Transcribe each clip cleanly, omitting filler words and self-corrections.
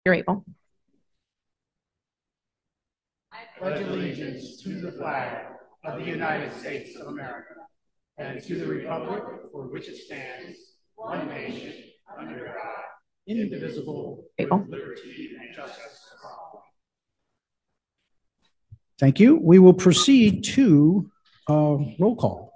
You're able. I pledge allegiance to the flag of the United States of America and to the republic for which it stands, one nation, under God, indivisible, with liberty and justice for all. Thank you. We will proceed to roll call.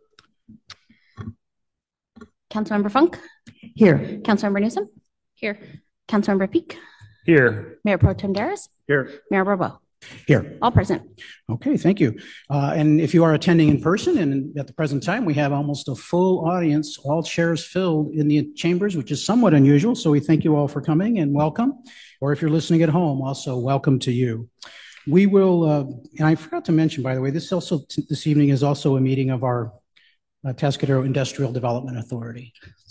Councilmember Funk? Here. Councilmember Newsom? Here. Councilmember Peak? Here. Mayor Pro Tem Daris? Here. Mayor Bourbeau? Here. All present. Okay, thank you. And if you are attending in person, and at the present time, we have almost a full audience, all chairs filled in the chambers, which is somewhat unusual. So we thank you all for coming and welcome. Or if you're listening at home, also welcome to you. We will, and I forgot to mention, by the way, this evening is also a meeting of our Atascadero Industrial Development Authority.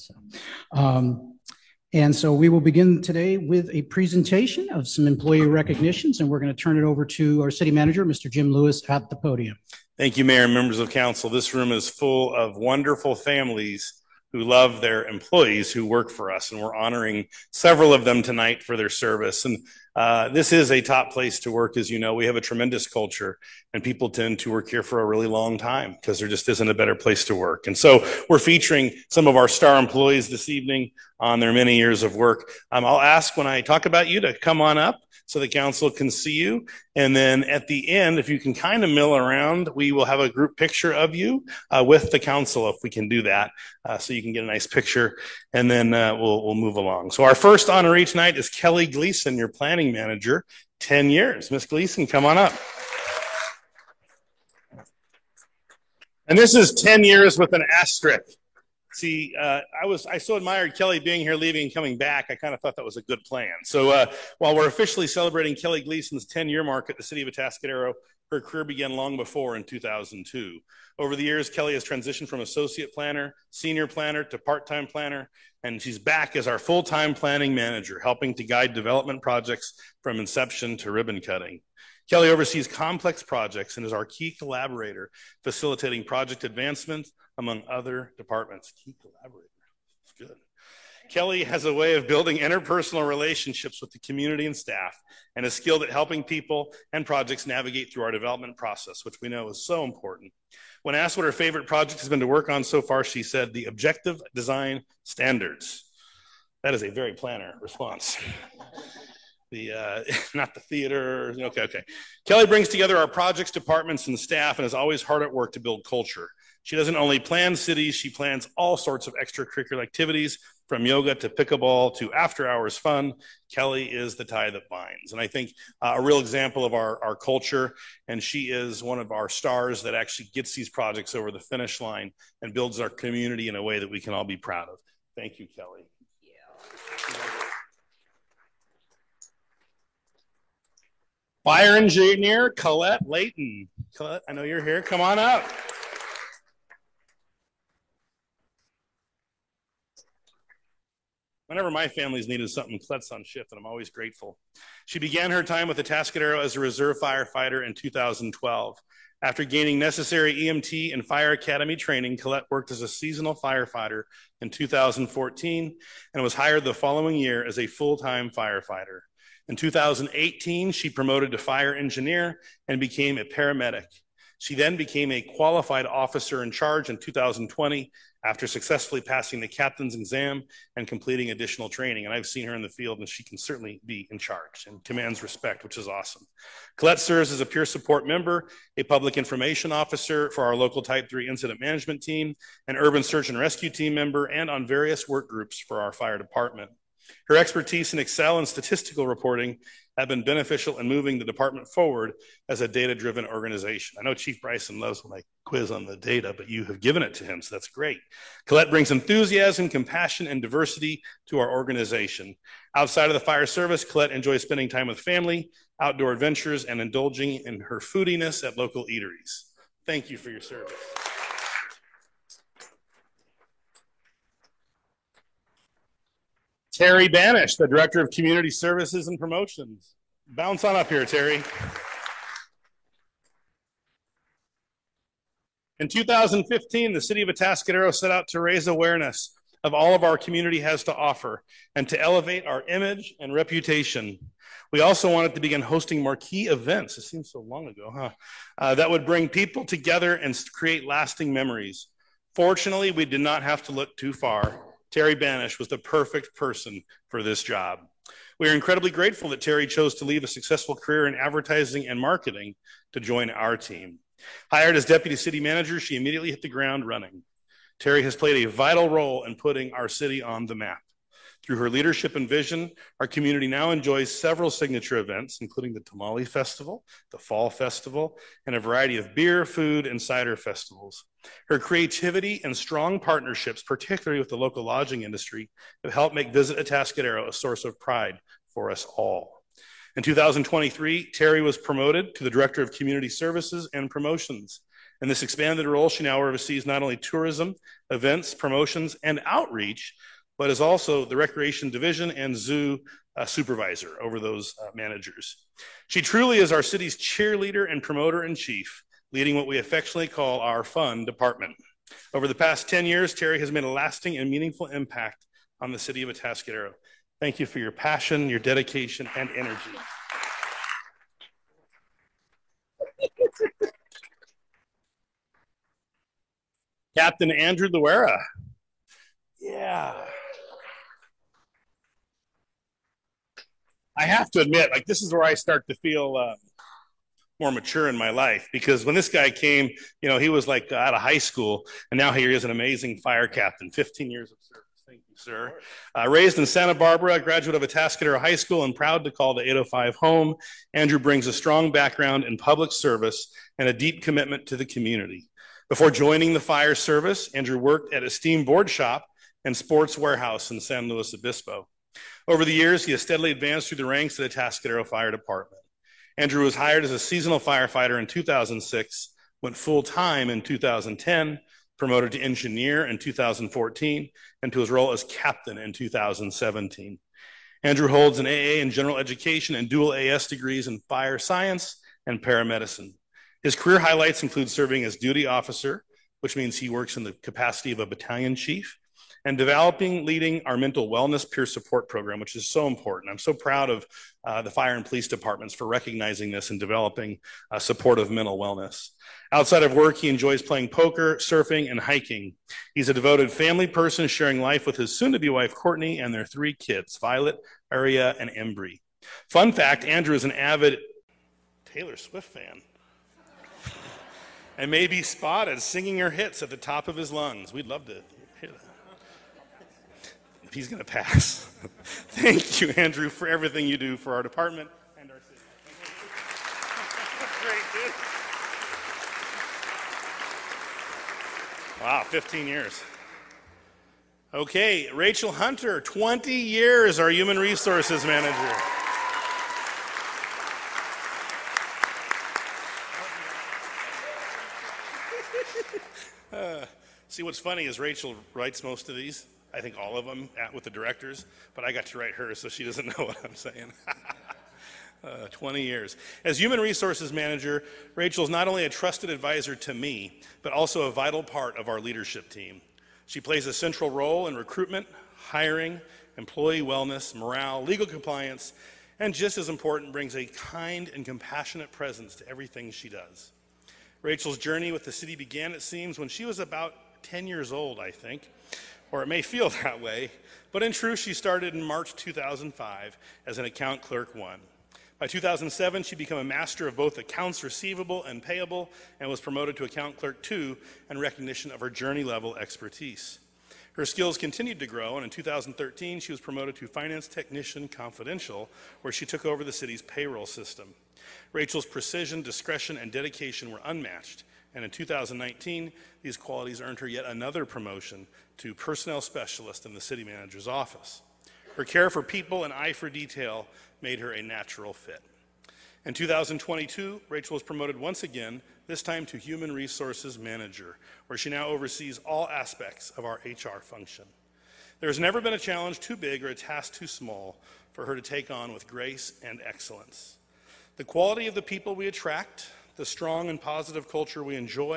And so we will begin today with a presentation of some employee recognitions, and we're going to turn it over to our city manager, Mr. Jim Lewis, at the podium. Thank you, Mayor and members of council. This room is full of wonderful families who love their employees who work for us, and we're honoring several of them tonight for their service. And this is a top place to work. As you know, we have a tremendous culture, and people tend to work here for a really long time because there just isn't a better place to work. And so we're featuring some of our star employees this evening on their many years of work. I'll ask when I talk about you to come on up so the council can see you. And then at the end, if you can kind of mill around, we will have a group picture of you with the council, if we can do that, so you can get a nice picture. And then we'll move along. So our first honoree tonight is Kelly Gleason, your planning manager, 10 years. Miss Gleason, come on up. And this is 10 years with an asterisk. See, I so admired Kelly being here, leaving, and coming back. I kind of thought that was a good plan. So while we're officially celebrating Kelly Gleason's 10-year mark at the city of Atascadero, her career began long before in 2002. Over the years, Kelly has transitioned from associate planner, senior planner to part-time planner, and she's back as our full-time planning manager, helping to guide development projects from inception to ribbon cutting. Kelly oversees complex projects and is our key collaborator, facilitating project advancement among other departments. Key collaborator, that's good. Kelly has a way of building interpersonal relationships with the community and staff, and is skilled at helping people and projects navigate through our development process, which we know is so important. When asked what her favorite project has been to work on so far, she said the objective design standards. That is a very planner response. Not the theater. Okay. Kelly brings together our projects, departments, and staff, and is always hard at work to build culture. She doesn't only plan cities, she plans all sorts of extracurricular activities, from yoga to pickleball to after-hours fun. Kelly is the tie that binds. And I think a real example of our culture, and she is one of our stars that actually gets these projects over the finish line and builds our community in a way that we can all be proud of. Thank you, Kelly. Fire engineer Colette Layton. Colette, I know you're here. Come on up. Whenever my family's needed something, Colette's on shift, and I'm always grateful. She began her time with Atascadero as a reserve firefighter in 2012. After gaining necessary EMT and fire academy training, Colette worked as a seasonal firefighter in 2014 and was hired the following year as a full-time firefighter. In 2018, she promoted to fire engineer and became a paramedic. She then became a qualified officer in charge in 2020 after successfully passing the captain's exam and completing additional training. And I've seen her in the field, and she can certainly be in charge and commands respect, which is awesome. Colette serves as a peer support member, a public information officer for our local Type 3 incident management team, an urban search and rescue team member, and on various work groups for our fire department. Her expertise in Excel and statistical reporting have been beneficial in moving the department forward as a data-driven organization. I know Chief Bryson loves when I quiz on the data, but you have given it to him, so that's great. Colette brings enthusiasm, compassion, and diversity to our organization. Outside of the fire service, Colette enjoys spending time with family, outdoor adventures, and indulging in her foodiness at local eateries. Thank you for your service. Terry Banish, the Director of Community Services and Promotions. Bounce on up here, Terry. In 2015, the city of Atascadero set out to raise awareness of all of our community has to offer and to elevate our image and reputation. We also wanted to begin hosting marquee events. It seems so long ago, huh? That would bring people together and create lasting memories. Fortunately, we did not have to look too far. Terry Banish was the perfect person for this job. We are incredibly grateful that Terry chose to leave a successful career in advertising and marketing to join our team. Hired as deputy city manager, she immediately hit the ground running. Terry has played a vital role in putting our city on the map. Through her leadership and vision, our community now enjoys several signature events, including the Tamale Festival, the Fall Festival, and a variety of beer, food, and cider festivals. Her creativity and strong partnerships, particularly with the local lodging industry, have helped make Visit Atascadero a source of pride for us all. In 2023, Terry was promoted to the Director of Community Services and Promotions. In this expanded role, she now oversees not only tourism, events, promotions, and outreach, but is also the Recreation Division and Zoo supervisor over those managers. She truly is our city's cheerleader and promoter-in-chief, leading what we affectionately call our fun department. Over the past 10 years, Terry has made a lasting and meaningful impact on the city of Atascadero. Thank you for your passion, your dedication, and energy. Captain Andrew Loera. Yeah. I have to admit, like, this is where I start to feel more mature in my life, because when this guy came, you know, he was like out of high school, and now he is an amazing fire captain, 15 years of service. Thank you, sir. Raised in Santa Barbara, graduate of Atascadero High School, and proud to call the 805 home, Andrew brings a strong background in public service and a deep commitment to the community. Before joining the fire service, Andrew worked at Esteem Board Shop and Sports Warehouse in San Luis Obispo. Over the years, he has steadily advanced through the ranks of the Atascadero Fire Department. Andrew was hired as a seasonal firefighter in 2006, went full-time in 2010, promoted to engineer in 2014, and to his role as captain in 2017. Andrew holds an AA in general education and dual AS degrees in fire science and paramedicine. His career highlights include serving as duty officer, which means he works in the capacity of a battalion chief, and leading our mental wellness peer support program, which is so important. I'm so proud of the fire and police departments for recognizing this and developing supportive mental wellness. Outside of work, he enjoys playing poker, surfing, and hiking. He's a devoted family person, sharing life with his soon-to-be wife, Courtney, and their 3 kids, Violet, Aria, and Embry. Fun fact, Andrew is an avid Taylor Swift fan and may be spotted singing her hits at the top of his lungs. We'd love to hear that. He's going to pass. Thank you, Andrew, for everything you do for our department and our city. Great, dude. Wow, 15 years. Okay, Rachel Hunter, 20 years, our human resources manager. See, what's funny is Rachel writes most of these. I think all of them with the directors, but I got to write hers, so she doesn't know what I'm saying. 20 years. As human resources manager, Rachel's not only a trusted advisor to me, but also a vital part of our leadership team. She plays a central role in recruitment, hiring, employee wellness, morale, legal compliance, and just as important, brings a kind and compassionate presence to everything she does. Rachel's journey with the city began, it seems, when she was about 10 years old, I think, or it may feel that way, but in truth, she started in March 2005 as an account clerk 1. By 2007, she became a master of both accounts receivable and payable and was promoted to account clerk 2 in recognition of her journey-level expertise. Her skills continued to grow, and in 2013, she was promoted to finance technician confidential, where she took over the city's payroll system. Rachel's precision, discretion, and dedication were unmatched, and in 2019, these qualities earned her yet another promotion to personnel specialist in the city manager's office. Her care for people and eye for detail made her a natural fit. In 2022, Rachel was promoted once again, this time to human resources manager, where she now oversees all aspects of our HR function. There has never been a challenge too big or a task too small for her to take on with grace and excellence. The quality of the people we attract, the strong and positive culture we enjoy,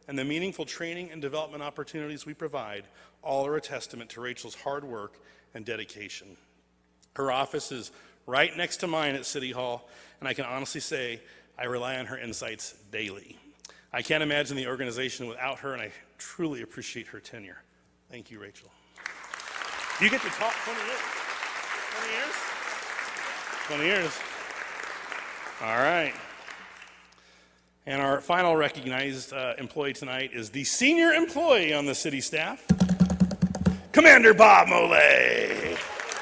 and the meaningful training and development opportunities we provide all are a testament to Rachel's hard work and dedication. Her office is right next to mine at City Hall, and I can honestly say I rely on her insights daily. I can't imagine the organization without her, and I truly appreciate her tenure. Thank you, Rachel. You get to talk 20 years. 20 years? 20 years. All right. And our final recognized employee tonight is the senior employee on the city staff, Commander Bob Molay.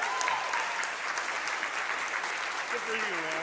Good for you, man.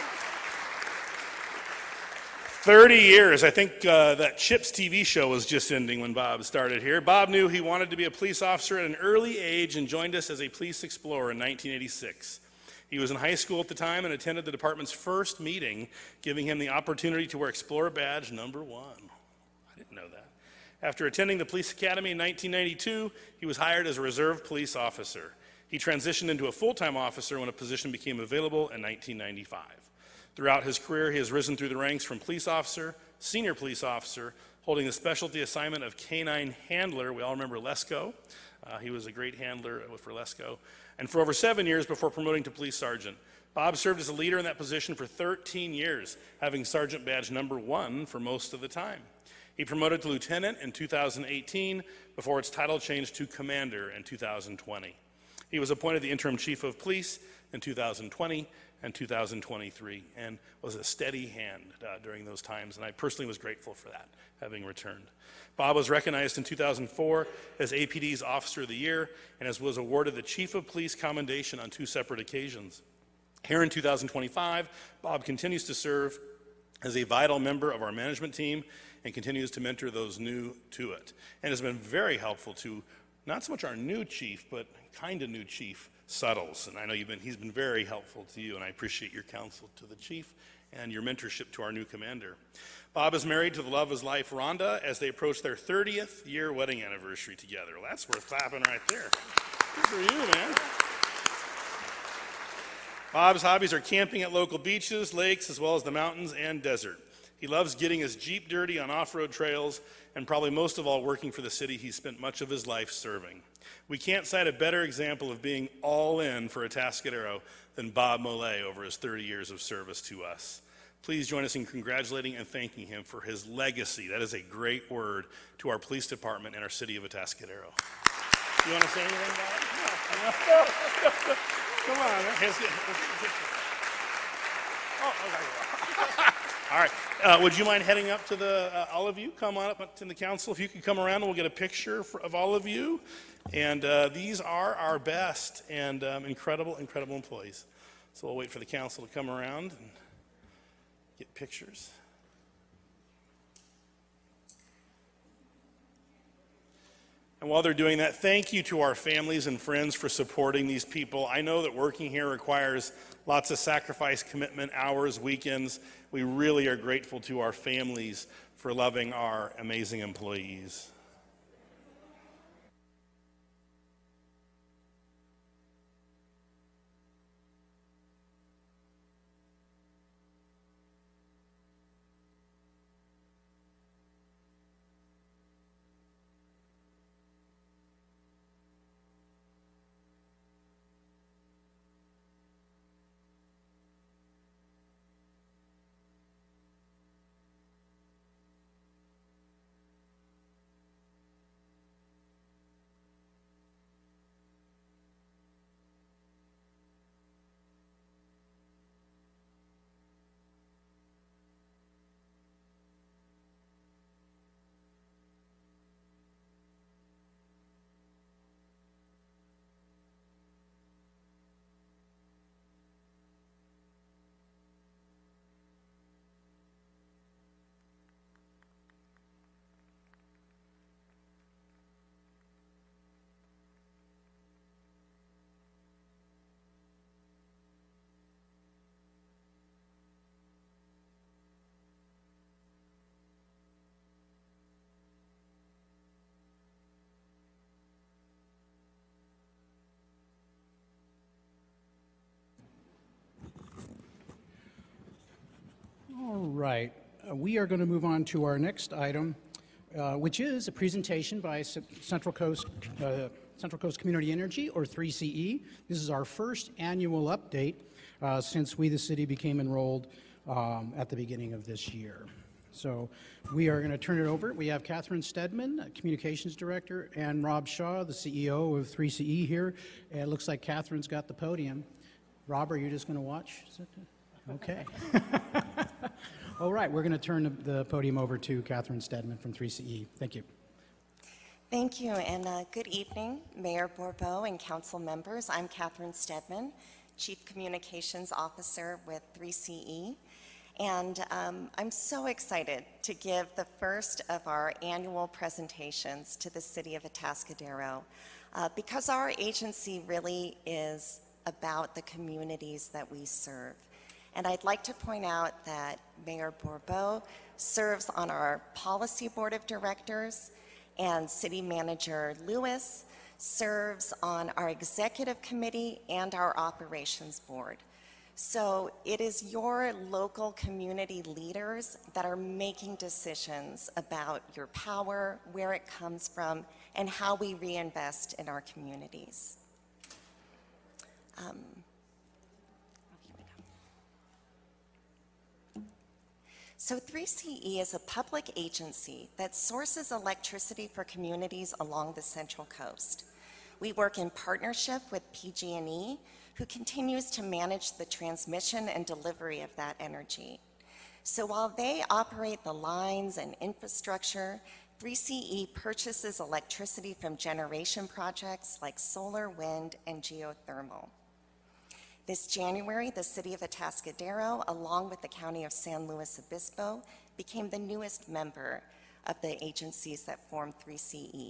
30 years. I think that Chips TV show was just ending when Bob started here. Bob knew he wanted to be a police officer at an early age and joined us as a police explorer in 1986. He was in high school at the time and attended the department's first meeting, giving him the opportunity to wear Explorer Badge number 1. I didn't know that. After attending the police academy in 1992, he was hired as a reserve police officer. He transitioned into a full-time officer when a position became available in 1995. Throughout his career, he has risen through the ranks from police officer, senior police officer, holding the specialty assignment of canine handler. We all remember Lesko. He was a great handler for Lesko. And for over 7 years before promoting to police sergeant. Bob served as a leader in that position for 13 years, having sergeant badge number 1 for most of the time. He promoted to lieutenant in 2018 before its title changed to commander in 2020. He was appointed the interim chief of police in 2020 and 2023 and was a steady hand during those times, and I personally was grateful for that, having returned. Bob was recognized in 2004 as APD's Officer of the Year and was awarded the Chief of Police Commendation on 2 separate occasions. Here in 2025, Bob continues to serve as a vital member of our management team and continues to mentor those new to it, and has been very helpful to not so much our new chief, but kind of new chief, Suttles. And I know he's been very helpful to you, and I appreciate your counsel to the chief and your mentorship to our new commander. Bob is married to the love of his life, Rhonda, as they approach their 30th year wedding anniversary together. Well, that's worth clapping right there. Good for you, man. Bob's hobbies are camping at local beaches, lakes, as well as the mountains and desert. He loves getting his Jeep dirty on off-road trails, and probably most of all working for the city he spent much of his life serving. We can't cite a better example of being all in for Atascadero than Bob Molay over his 30 years of service to us. Please join us in congratulating and thanking him for his legacy. That is a great word to our police department and our city of Atascadero. You want to say anything about it? No. Come on. All right. Would you mind heading up to the, all of you? Come on up to the council. If you could come around, and we'll get a picture of all of you. And these are our best and incredible employees. So we'll wait for the council to come around and get pictures. And while they're doing that, thank you to our families and friends for supporting these people. I know that working here requires lots of sacrifice, commitment, hours, weekends. We really are grateful to our families for loving our amazing employees. All right, we are going to move on to our next item. which is a presentation by Central Coast Community Energy, or 3CE. This is our first annual update since we, the city, became enrolled at the beginning of this year. So we are going to turn it over. We have Catherine Stedman, Communications Director, and Rob Shaw, the CEO of 3CE here. And it looks like Catherine's got the podium. Rob, are you just going to watch? Okay. All right, we're going to turn the podium over to Catherine Stedman from 3CE. Thank you. Thank you, and good evening, Mayor Bourbeau and council members. I'm Catherine Stedman, Chief Communications Officer with 3CE, and I'm so excited to give the first of our annual presentations to the city of Atascadero because our agency really is about the communities that we serve. And I'd like to point out that Mayor Bourbeau serves on our Policy Board of Directors, and City Manager Lewis serves on our Executive Committee and our Operations Board. So it is your local community leaders that are making decisions about your power, where it comes from, and how we reinvest in our communities. So 3CE is a public agency that sources electricity for communities along the Central Coast. We work in partnership with PG&E, who continues to manage the transmission and delivery of that energy. So while they operate the lines and infrastructure, 3CE purchases electricity from generation projects like solar, wind, and geothermal. This January, the city of Atascadero, along with the county of San Luis Obispo, became the newest member of the agencies that form 3CE.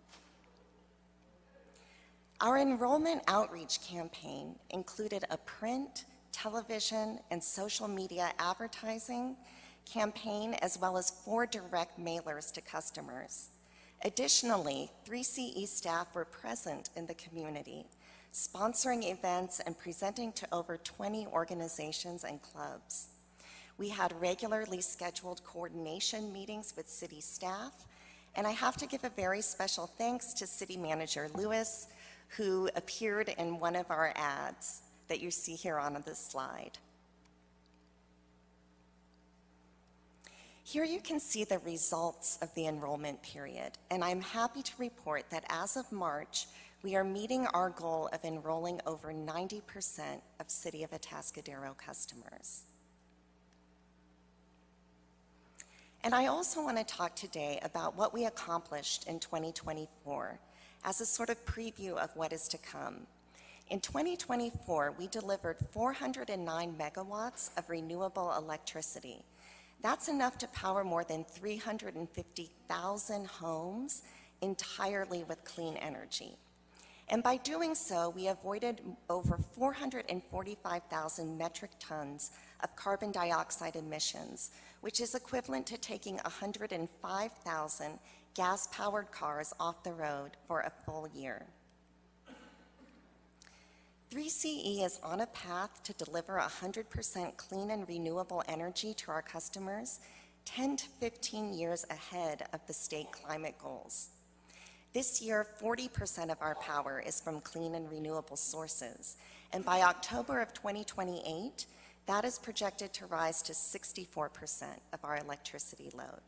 Our enrollment outreach campaign included a print, television, and social media advertising campaign, as well as 4 direct mailers to customers. Additionally, 3CE staff were present in the community, sponsoring events and presenting to over 20 organizations and clubs. We had regularly scheduled coordination meetings with city staff, and I have to give a very special thanks to City Manager Lewis, who appeared in one of our ads that you see here on this slide. Here you can see the results of the enrollment period, and I'm happy to report that as of March, we are meeting our goal of enrolling over 90% of City of Atascadero customers. And I also want to talk today about what we accomplished in 2024 as a sort of preview of what is to come. In 2024, we delivered 409 megawatts of renewable electricity. That's enough to power more than 350,000 homes entirely with clean energy. And by doing so, we avoided over 445,000 metric tons of carbon dioxide emissions, which is equivalent to taking 105,000 gas-powered cars off the road for a full year. 3CE is on a path to deliver 100% clean and renewable energy to our customers 10 to 15 years ahead of the state climate goals. This year, 40% of our power is from clean and renewable sources, and by October of 2028, that is projected to rise to 64% of our electricity load.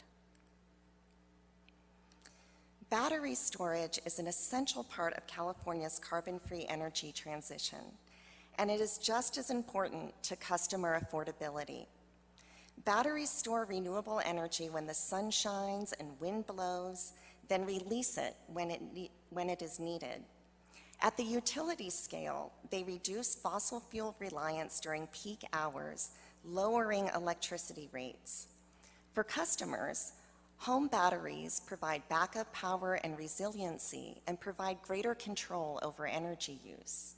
Battery storage is an essential part of California's carbon-free energy transition, and it is just as important to customer affordability. Batteries store renewable energy when the sun shines and wind blows, then release it when it is needed. At the utility scale, they reduce fossil fuel reliance during peak hours, lowering electricity rates. For customers, home batteries provide backup power and resiliency and provide greater control over energy use.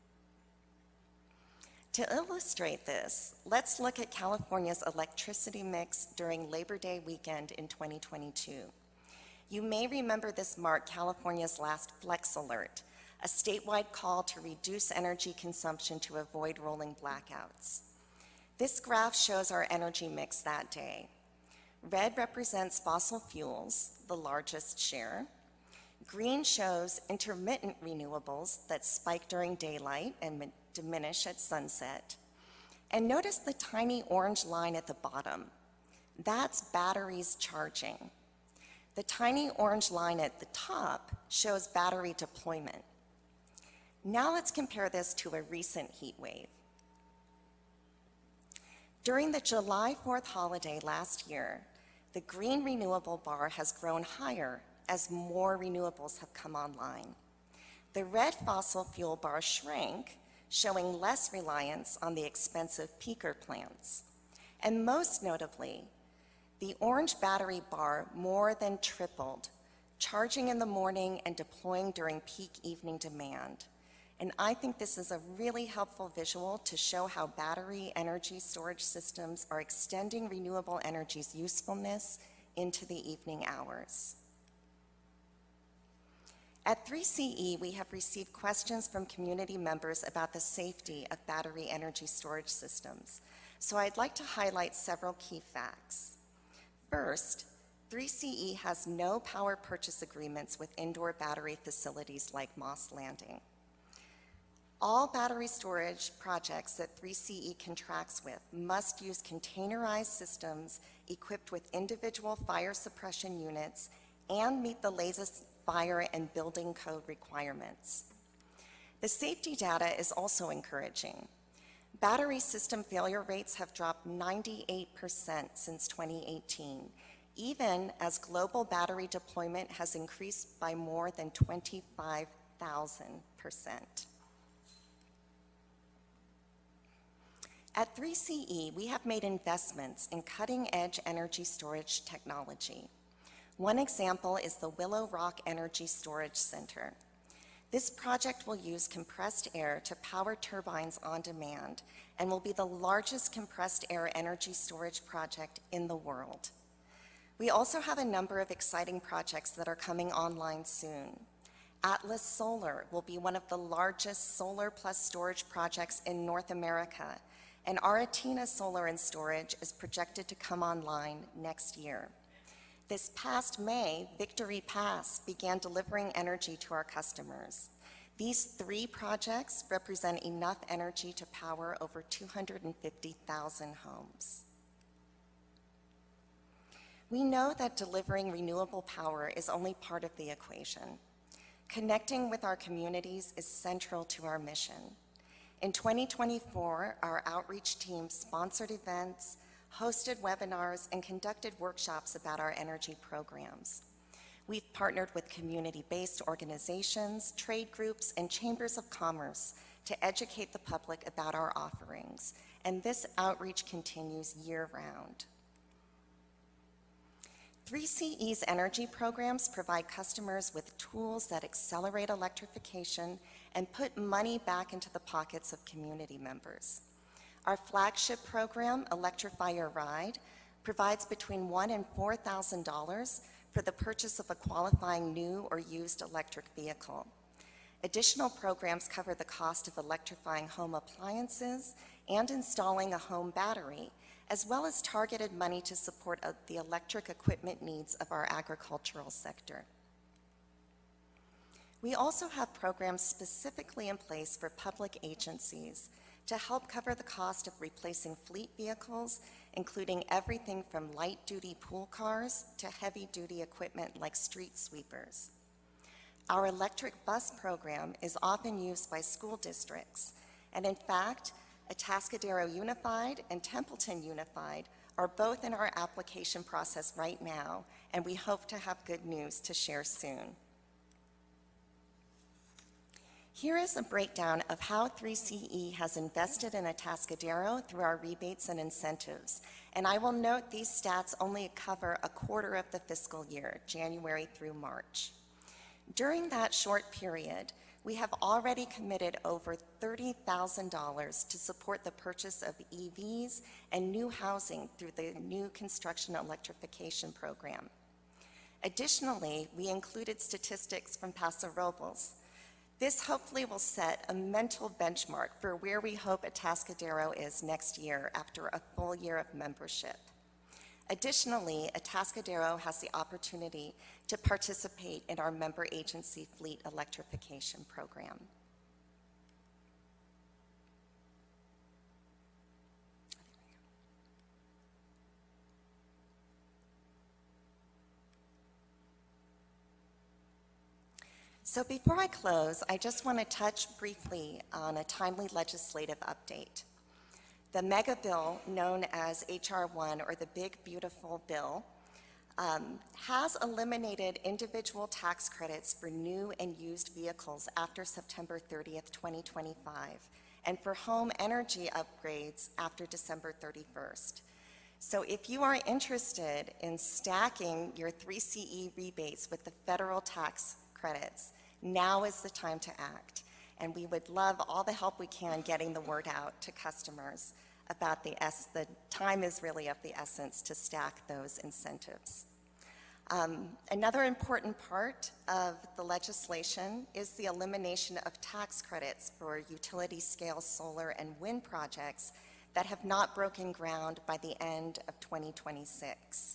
To illustrate this, let's look at California's electricity mix during Labor Day weekend in 2022. You may remember this marked California's last Flex Alert, a statewide call to reduce energy consumption to avoid rolling blackouts. This graph shows our energy mix that day. Red represents fossil fuels, the largest share. Green shows intermittent renewables that spike during daylight and diminish at sunset. And notice the tiny orange line at the bottom. That's batteries charging. The tiny orange line at the top shows battery deployment. Now let's compare this to a recent heat wave. During the July 4th holiday last year, the green renewable bar has grown higher as more renewables have come online. The red fossil fuel bar shrank, showing less reliance on the expensive peaker plants. And most notably, the orange battery bar more than tripled, charging in the morning and deploying during peak evening demand. And I think this is a really helpful visual to show how battery energy storage systems are extending renewable energy's usefulness into the evening hours. At 3CE, we have received questions from community members about the safety of battery energy storage systems. So I'd like to highlight several key facts. First, 3CE has no power purchase agreements with indoor battery facilities like Moss Landing. All battery storage projects that 3CE contracts with must use containerized systems equipped with individual fire suppression units and meet the latest fire and building code requirements. The safety data is also encouraging. Battery system failure rates have dropped 98% since 2018, even as global battery deployment has increased by more than 25,000%. At 3CE, we have made investments in cutting-edge energy storage technology. One example is the Willow Rock Energy Storage Center. This project will use compressed air to power turbines on demand and will be the largest compressed air energy storage project in the world. We also have a number of exciting projects that are coming online soon. Atlas Solar will be one of the largest solar plus storage projects in North America, and Aratina Solar and Storage is projected to come online next year. This past May, Victory Pass began delivering energy to our customers. These 3 projects represent enough energy to power over 250,000 homes. We know that delivering renewable power is only part of the equation. Connecting with our communities is central to our mission. In 2024, our outreach team sponsored events, hosted webinars, and conducted workshops about our energy programs. We've partnered with community-based organizations, trade groups, and chambers of commerce to educate the public about our offerings, and this outreach continues year-round. 3CE's energy programs provide customers with tools that accelerate electrification and put money back into the pockets of community members. Our flagship program, Electrify Your Ride, provides between $1,000 and $4,000 for the purchase of a qualifying new or used electric vehicle. Additional programs cover the cost of electrifying home appliances and installing a home battery, as well as targeted money to support the electric equipment needs of our agricultural sector. We also have programs specifically in place for public agencies to help cover the cost of replacing fleet vehicles, including everything from light-duty pool cars to heavy-duty equipment like street sweepers. Our electric bus program is often used by school districts, and in fact, Atascadero Unified and Templeton Unified are both in our application process right now, and we hope to have good news to share soon. Here is a breakdown of how 3CE has invested in Atascadero through our rebates and incentives. And I will note these stats only cover a quarter of the fiscal year, January through March. During that short period, we have already committed over $30,000 to support the purchase of EVs and new housing through the new construction electrification program. Additionally, we included statistics from Paso Robles. This hopefully will set a mental benchmark for where we hope Atascadero is next year after a full year of membership. Additionally, Atascadero has the opportunity to participate in our member agency fleet electrification program. So before I close, I just want to touch briefly on a timely legislative update. The mega bill known as H.R. 1, or the Big Beautiful Bill, has eliminated individual tax credits for new and used vehicles after September 30th, 2025, and for home energy upgrades after December 31st. So if you are interested in stacking your 3CE rebates with the federal tax credits, now is the time to act. And we would love all the help we can getting the word out to customers about the time is really of the essence to stack those incentives. Another important part of the legislation is the elimination of tax credits for utility scale solar and wind projects that have not broken ground by the end of 2026.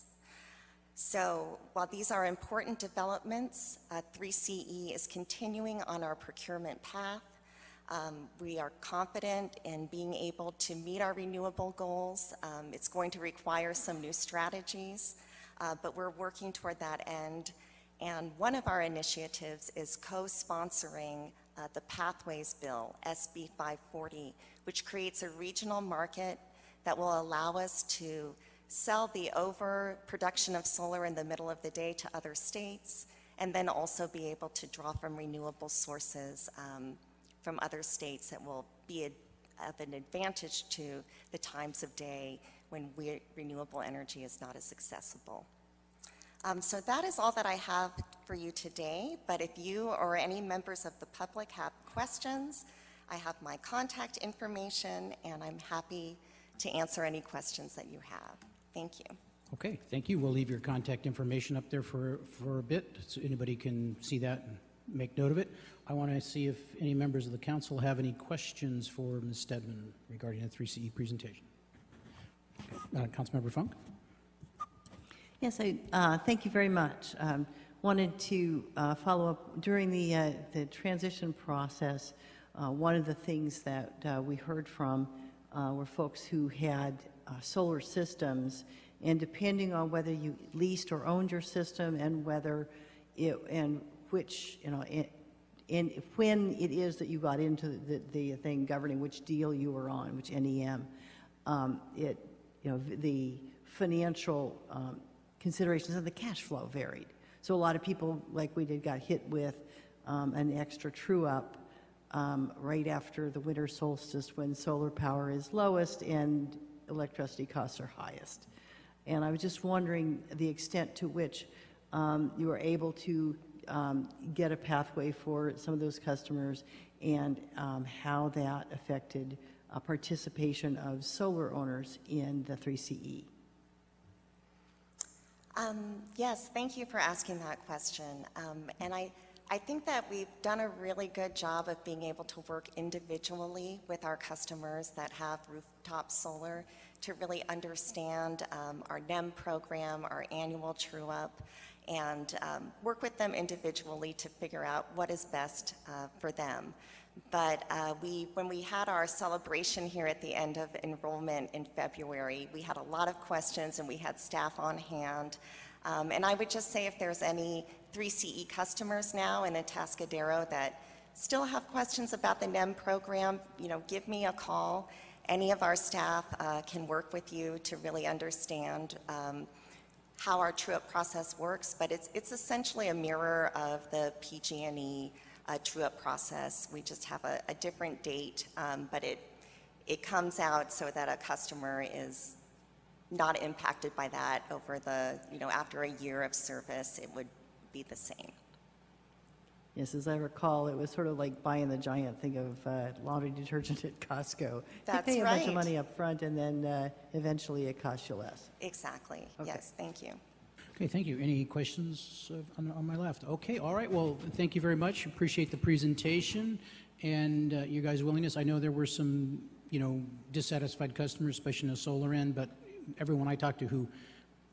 So while these are important developments, 3CE is continuing on our procurement path. We are confident in being able to meet our renewable goals. It's going to require some new strategies, but we're working toward that end. And one of our initiatives is co-sponsoring the Pathways Bill, SB 540, which creates a regional market that will allow us to sell the overproduction of solar in the middle of the day to other states, and then also be able to draw from renewable sources from other states that will be of an advantage to the times of day when renewable energy is not as accessible. So that is all that I have for you today, but if you or any members of the public have questions, I have my contact information, and I'm happy to answer any questions that you have. Thank you. Okay, thank you. We'll leave your contact information up there for a bit so anybody can see that and make note of it. I want to see if any members of the council have any questions for Ms. Stedman regarding the 3CE presentation. Okay. Councilmember Funk? Yes, thank you very much. Wanted to follow up during the transition process. One of the things that we heard from were folks who had solar systems, and depending on whether you leased or owned your system and whether it, and which, and when it is that you got into the thing governing which deal you were on, which NEM, the financial considerations and the cash flow varied. So a lot of people, like we did, got hit with an extra true-up right after the winter solstice when solar power is lowest and electricity costs are highest. And I was just wondering the extent to which you were able to get a pathway for some of those customers, and how that affected participation of solar owners in the 3CE. Yes, thank you for asking that question. And I think that we've done a really good job of being able to work individually with our customers that have rooftop solar to really understand our NEM program, our annual true-up, and work with them individually to figure out what is best for them. But when we had our celebration here at the end of enrollment in February, we had a lot of questions and we had staff on hand. And I would just say if there's any 3CE customers now in Atascadero that still have questions about the NEM program, give me a call. Any of our staff can work with you to really understand how our true-up process works, but it's essentially a mirror of the PG&E true-up process. We just have a different date, but it comes out so that a customer is not impacted by that over after a year of service, it would be the same. Yes, as I recall, it was sort of like buying the giant thing of laundry detergent at Costco. That's you pay a bunch of right. money up front, and then eventually it costs you less. Exactly. Okay. Yes, thank you. Okay, thank you. Any questions on my left? Okay, all right. Well, thank you very much. Appreciate the presentation and your guys' willingness. I know there were some, dissatisfied customers, especially in the solar end, but everyone I talked to who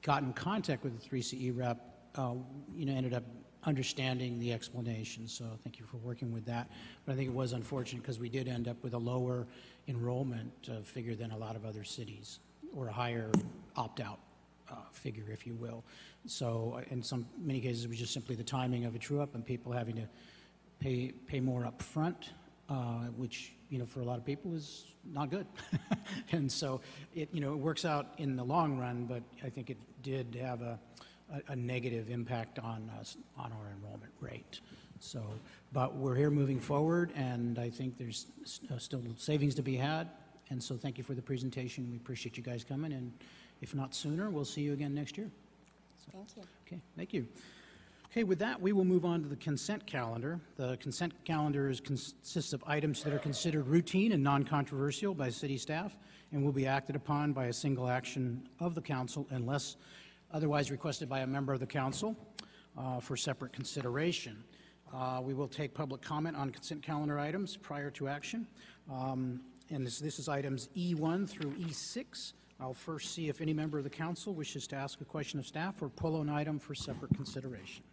got in contact with the 3CE rep, ended up understanding the explanation. So thank you for working with that. But I think it was unfortunate because we did end up with a lower enrollment figure than a lot of other cities, or a higher opt-out figure, if you will. So in many cases, it was just simply the timing of a true-up and people having to pay more up front, which, for a lot of people is not good. And so it works out in the long run, but I think it did have a negative impact on our enrollment rate. So, but we're here moving forward, and I think there's still savings to be had. And so thank you for the presentation. We appreciate you guys coming, and if not sooner, we'll see you again next year. Thank you. Okay, thank you. Okay, with that, we will move on to the consent calendar. The consent calendar consists of items that are considered routine and non-controversial by city staff and will be acted upon by a single action of the council unless otherwise requested by a member of the council for separate consideration. We will take public comment on consent calendar items prior to action. And this is items E1 through E6. I'll first see if any member of the council wishes to ask a question of staff or pull an item for separate consideration.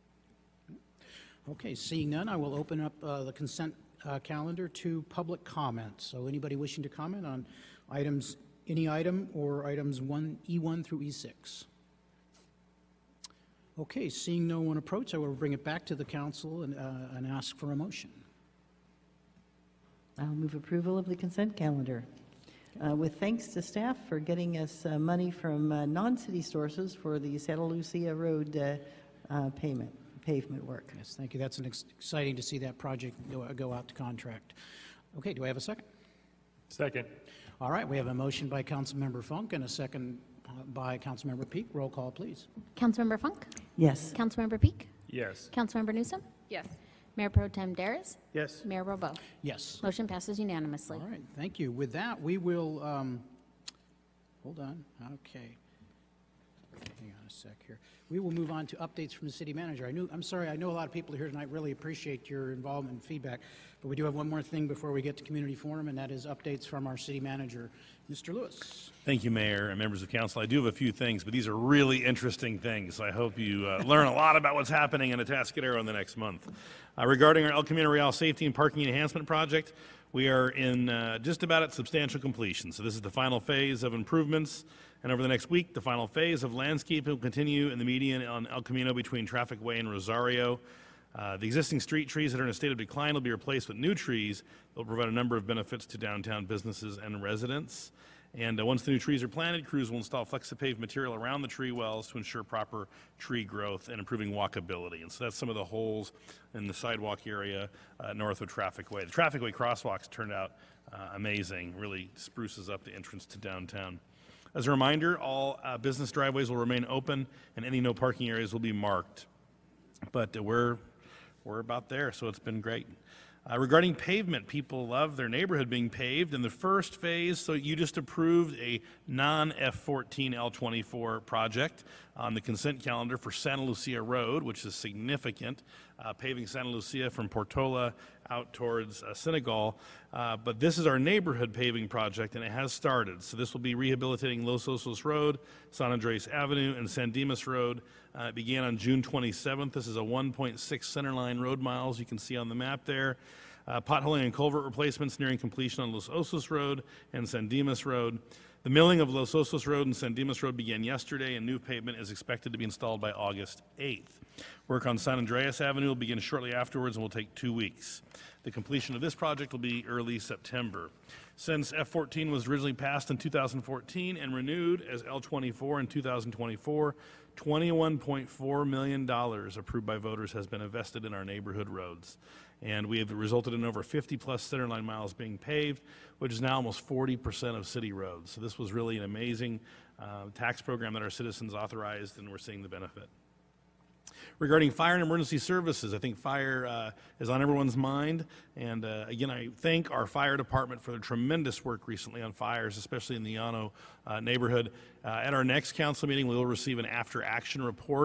Okay, seeing none, I will open up the consent calendar to public comment. So anybody wishing to comment on items, any item, or items E1 through E6? Okay, seeing no one approach, I will bring it back to the council and ask for a motion. I'll move approval of the consent calendar. With thanks to staff for getting us money from non-city sources for the Santa Lucia Road pavement work. Yes, thank you. That's exciting to see that project go out to contract. Okay, do I have a second? Second. All right, we have a motion by Councilmember Funk and a second by Councilmember Peak. Roll call, please. Councilmember Funk? Yes. Councilmember Peak? Yes. Councilmember Newsom? Yes. Mayor Pro Tem Daris? Yes. Mayor Bobo? Yes. Motion passes unanimously. All right, thank you. With that, we will, hold on, okay. Hang on a sec here. We will move on to updates from the city manager. I'm sorry, I know a lot of people here tonight really appreciate your involvement and feedback, but we do have one more thing before we get to community forum, and that is updates from our city manager, Mr. Lewis. Thank you, Mayor and members of council. I do have a few things, but these are really interesting things. So I hope you learn a lot about what's happening in Atascadero in the next month. Regarding our El Camino Real Safety and Parking Enhancement Project, we are in just about at substantial completion. So this is the final phase of improvements. And over the next week, the final phase of landscaping will continue in the median on El Camino between Traffic Way and Rosario. The existing street trees that are in a state of decline will be replaced with new trees that will provide a number of benefits to downtown businesses and residents. And once the new trees are planted, crews will install Flexipave material around the tree wells to ensure proper tree growth and improving walkability. And so that's some of the holes in the sidewalk area north of Traffic Way. The Traffic Way crosswalks turned out amazing, really spruces up the entrance to downtown. As a reminder, all business driveways will remain open and any no parking areas will be marked. But we're about there, so it's been great. Regarding pavement, people love their neighborhood being paved. In the first phase, so you just approved a non-F14 L24 project on the consent calendar for Santa Lucia Road, which is significant, paving Santa Lucia from Portola out towards Senegal. But this is our neighborhood paving project, and it has started. So this will be rehabilitating Los Osos Road, San Andres Avenue, and San Dimas Road. It began on June 27th. This is a 1.6 centerline road miles you can see on the map there. Potholing and culvert replacements nearing completion on Los Osos Road and San Dimas Road. The milling of Los Osos Road and San Dimas Road began yesterday, and new pavement is expected to be installed by August 8th. Work on San Andreas Avenue will begin shortly afterwards and will take 2 weeks. The completion of this project will be early September. Since F14 was originally passed in 2014 and renewed as L24 in 2024, $21.4 million approved by voters has been invested in our neighborhood roads. And we have resulted in over 50 plus centerline miles being paved, which is now almost 40% of city roads. So this was really an amazing tax program that our citizens authorized, and we're seeing the benefit. Regarding fire and emergency services, I think fire is on everyone's mind. And again, I thank our fire department for their tremendous work recently on fires, especially in the Llano neighborhood. At our next council meeting, we will receive an after-action report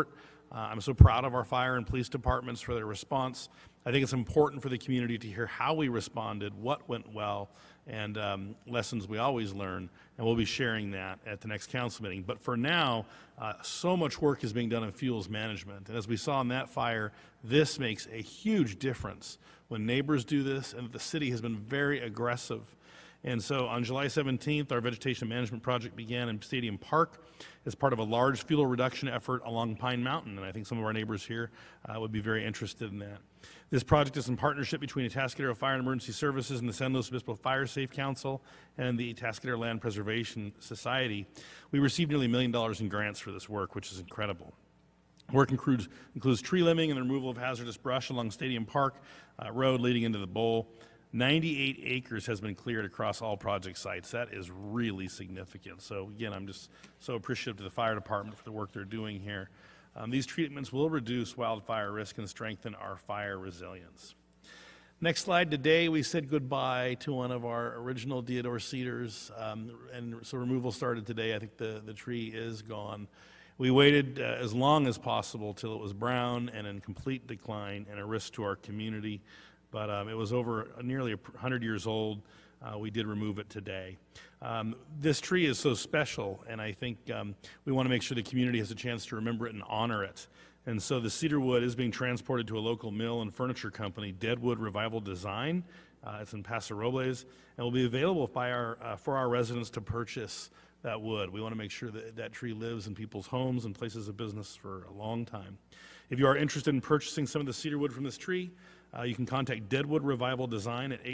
I'm so proud of our fire and police departments for their response. I think it's important for the community to hear how we responded, what went well, and lessons we always learn, and we'll be sharing that at the next council meeting. But for now, so much work is being done in fuels management, and as we saw in that fire, this makes a huge difference when neighbors do this, and the city has been very aggressive. And so on July 17th, our vegetation management project began in Stadium Park as part of a large fuel reduction effort along Pine Mountain, and I think some of our neighbors here would be very interested in that. This project is in partnership between the Atascadero Fire and Emergency Services and the San Luis Obispo Fire Safe Council and the Atascadero Land Preservation Society. We received nearly $1 million in grants for this work, which is incredible. Work includes tree limbing and the removal of hazardous brush along Stadium Park Road leading into the bowl. 98 acres has been cleared across all project sites. That is really significant. So again, I'm just so appreciative to the fire department for the work they're doing here. These treatments will reduce wildfire risk and strengthen our fire resilience. Next slide. Today we said goodbye to one of our original deodar cedars, and so removal started today. I think the tree is gone. We waited as long as possible till it was brown and in complete decline and a risk to our community. But it was over nearly 100 years old. We did remove it today. This tree is so special, and I think we want to make sure the community has a chance to remember it and honor it. And so the cedar wood is being transported to a local mill and furniture company, Deadwood Revival Design. It's in Paso Robles, and will be available for our residents to purchase that wood. We want to make sure that that tree lives in people's homes and places of business for a long time. If you are interested in purchasing some of the cedar wood from this tree, you can contact Deadwood Revival Design at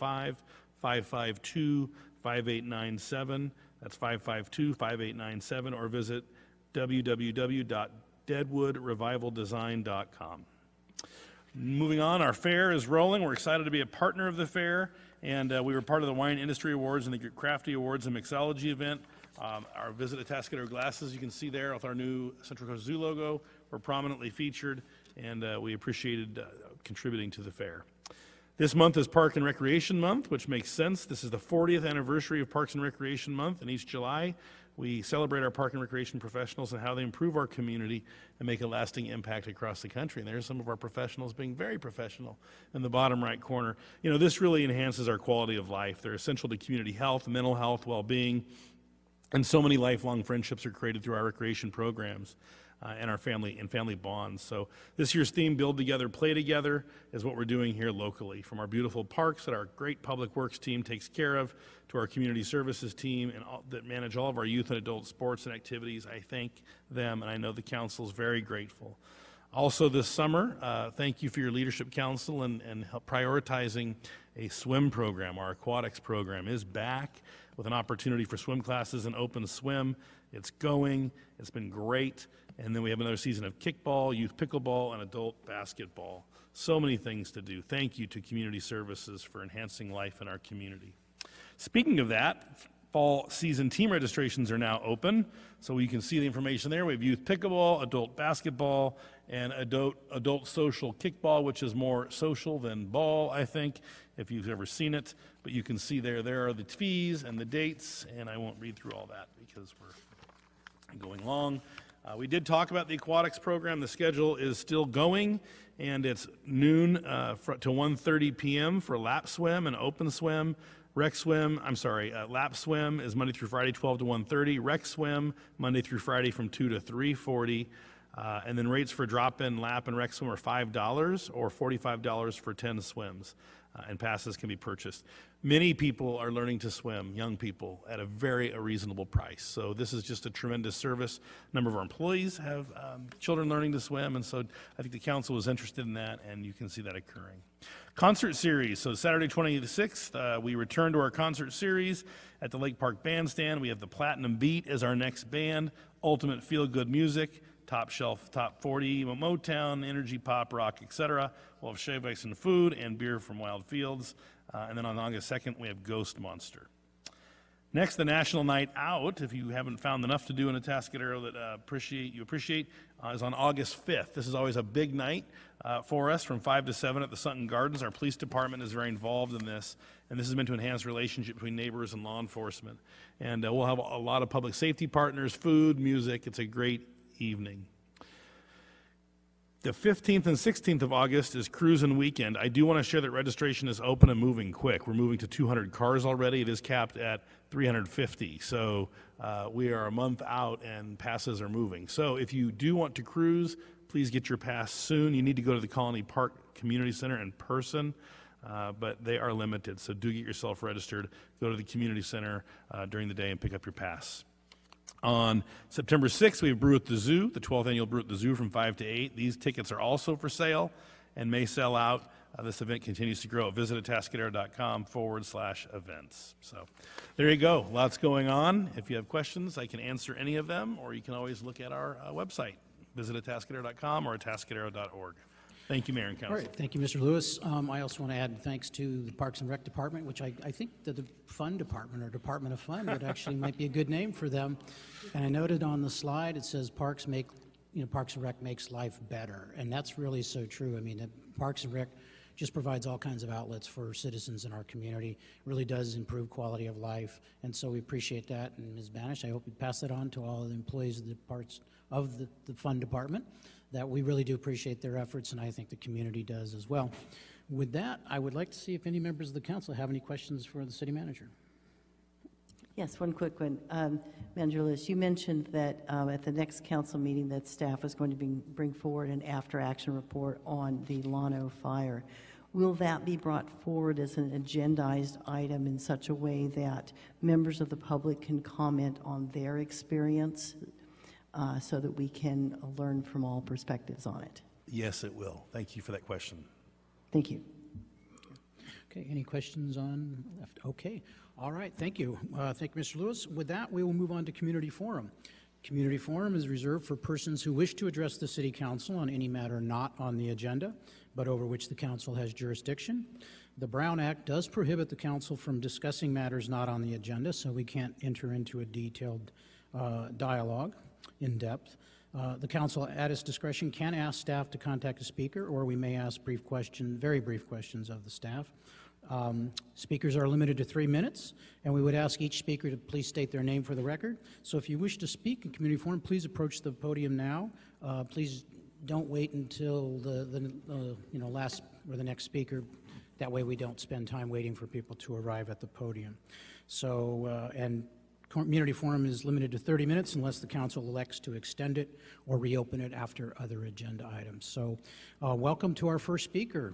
805-552-5897. That's 552-5897, or visit www.deadwoodrevivaldesign.com. Moving on, our fair is rolling. We're excited to be a partner of the fair, and we were part of the Wine Industry Awards and the Crafty Awards and Mixology event. Our Visit Atascadero glasses, you can see there with our new Central Coast Zoo logo, were prominently featured, and we appreciated contributing to the fair. This month is Park and Recreation Month, which makes sense. This is the 40th anniversary of Parks and Recreation Month, and each July we celebrate our park and recreation professionals and how they improve our community and make a lasting impact across the country. And there's some of our professionals being very professional in the bottom right corner. You know, this really enhances our quality of life. They're essential to community health, mental health, well-being, and so many lifelong friendships are created through our recreation programs. And our family bonds. So this year's theme, Build Together, Play Together, is what we're doing here locally. From our beautiful parks that our great public works team takes care of, to our community services team and that manage all of our youth and adult sports and activities, I thank them, and I know the council is very grateful. Also this summer, thank you for your leadership council and prioritizing a swim program. Our aquatics program is back with an opportunity for swim classes and open swim. It's going. It's been great. And then we have another season of kickball, youth pickleball, and adult basketball. So many things to do. Thank you to Community Services for enhancing life in our community. Speaking of that, fall season team registrations are now open. So you can see the information there. We have youth pickleball, adult basketball, and adult social kickball, which is more social than ball, I think, if you've ever seen it. But you can see there are the fees and the dates, and I won't read through all that because we're going long. We did talk about the aquatics program. The schedule is still going, and it's noon to 1:30 p.m. for lap swim and open swim. Lap swim is Monday through Friday, 12 to 1:30. Rec swim, Monday through Friday from 2 to 3:40. And then rates for drop-in, lap, and rec swim are $5 or $45 for 10 swims. And passes can be purchased. Many people are learning to swim, young people, at a very reasonable price. So this is just a tremendous service. A number of our employees have children learning to swim, and so I think the council was interested in that, and you can see that occurring. Concert series. So Saturday, 26th, we return to our concert series at the Lake Park Bandstand. We have the Platinum Beat as our next band, ultimate feel-good music, top shelf, top 40, Motown, energy, pop, rock, etc. We'll have shave ice and food and beer from Wild Fields. And then on August 2nd, we have Ghost Monster. Next, the National Night Out, if you haven't found enough to do in Atascadero that you appreciate, is on August 5th. This is always a big night for us from 5 to 7 at the Sutton Gardens. Our police department is very involved in this, and this is meant to enhance relationship between neighbors and law enforcement. And we'll have a lot of public safety partners, food, music. It's a great evening. The 15th and 16th of August is Cruisin' Weekend. I do want to share that registration is open and moving quick. We're moving to 200 cars already. It is capped at 350. So we are a month out and passes are moving. So if you do want to cruise, please get your pass soon. You need to go to the Colony Park Community Center in person, but they are limited. So do get yourself registered. Go to the community center during the day and pick up your pass. On September 6th, we have Brew at the Zoo, the 12th annual Brew at the Zoo from 5 to 8. These tickets are also for sale and may sell out. This event continues to grow. Visit atascadero.com/events. So there you go. Lots going on. If you have questions, I can answer any of them, or you can always look at our website. Visit atascadero.com or atascadero.org. Thank you, Mayor and Council. All right, thank you, Mr. Lewis. I also want to add thanks to the Parks and Rec Department, which I think that the Fun Department or Department of Fun would actually might be a good name for them. And I noted on the slide it says Parks and Rec makes life better, and that's really so true. I mean, Parks and Rec just provides all kinds of outlets for citizens in our community. Really does improve quality of life, and so we appreciate that. And Ms. Banish, I hope you pass that on to all the employees of the parts of the Fun Department, that we really do appreciate their efforts, and I think the community does as well. With that, I would like to see if any members of the council have any questions for the city manager. Yes, one quick one. Manager Lewis, you mentioned that at the next council meeting that staff is going to bring forward an after-action report on the Llano fire. Will that be brought forward as an agendized item in such a way that members of the public can comment on their experience so that we can learn from all perspectives on it? Yes, it will. Thank you for that question. Thank you. Okay, any questions on left? Okay, all right, thank you. Thank you, Mr. Lewis. With that, we will move on to Community Forum. Community Forum is reserved for persons who wish to address the City Council on any matter not on the agenda, but over which the Council has jurisdiction. The Brown Act does prohibit the Council from discussing matters not on the agenda, so we can't enter into a detailed dialogue in depth. The Council, at its discretion, can ask staff to contact a speaker, or we may ask very brief questions of the staff. Speakers are limited to 3 minutes, and we would ask each speaker to please state their name for the record. So if you wish to speak in Community Forum, please approach the podium now. Please don't wait until the last or the next speaker. That way we don't spend time waiting for people to arrive at the podium. So, and Community Forum is limited to 30 minutes unless the council elects to extend it or reopen it after other agenda items. So welcome to our first speaker.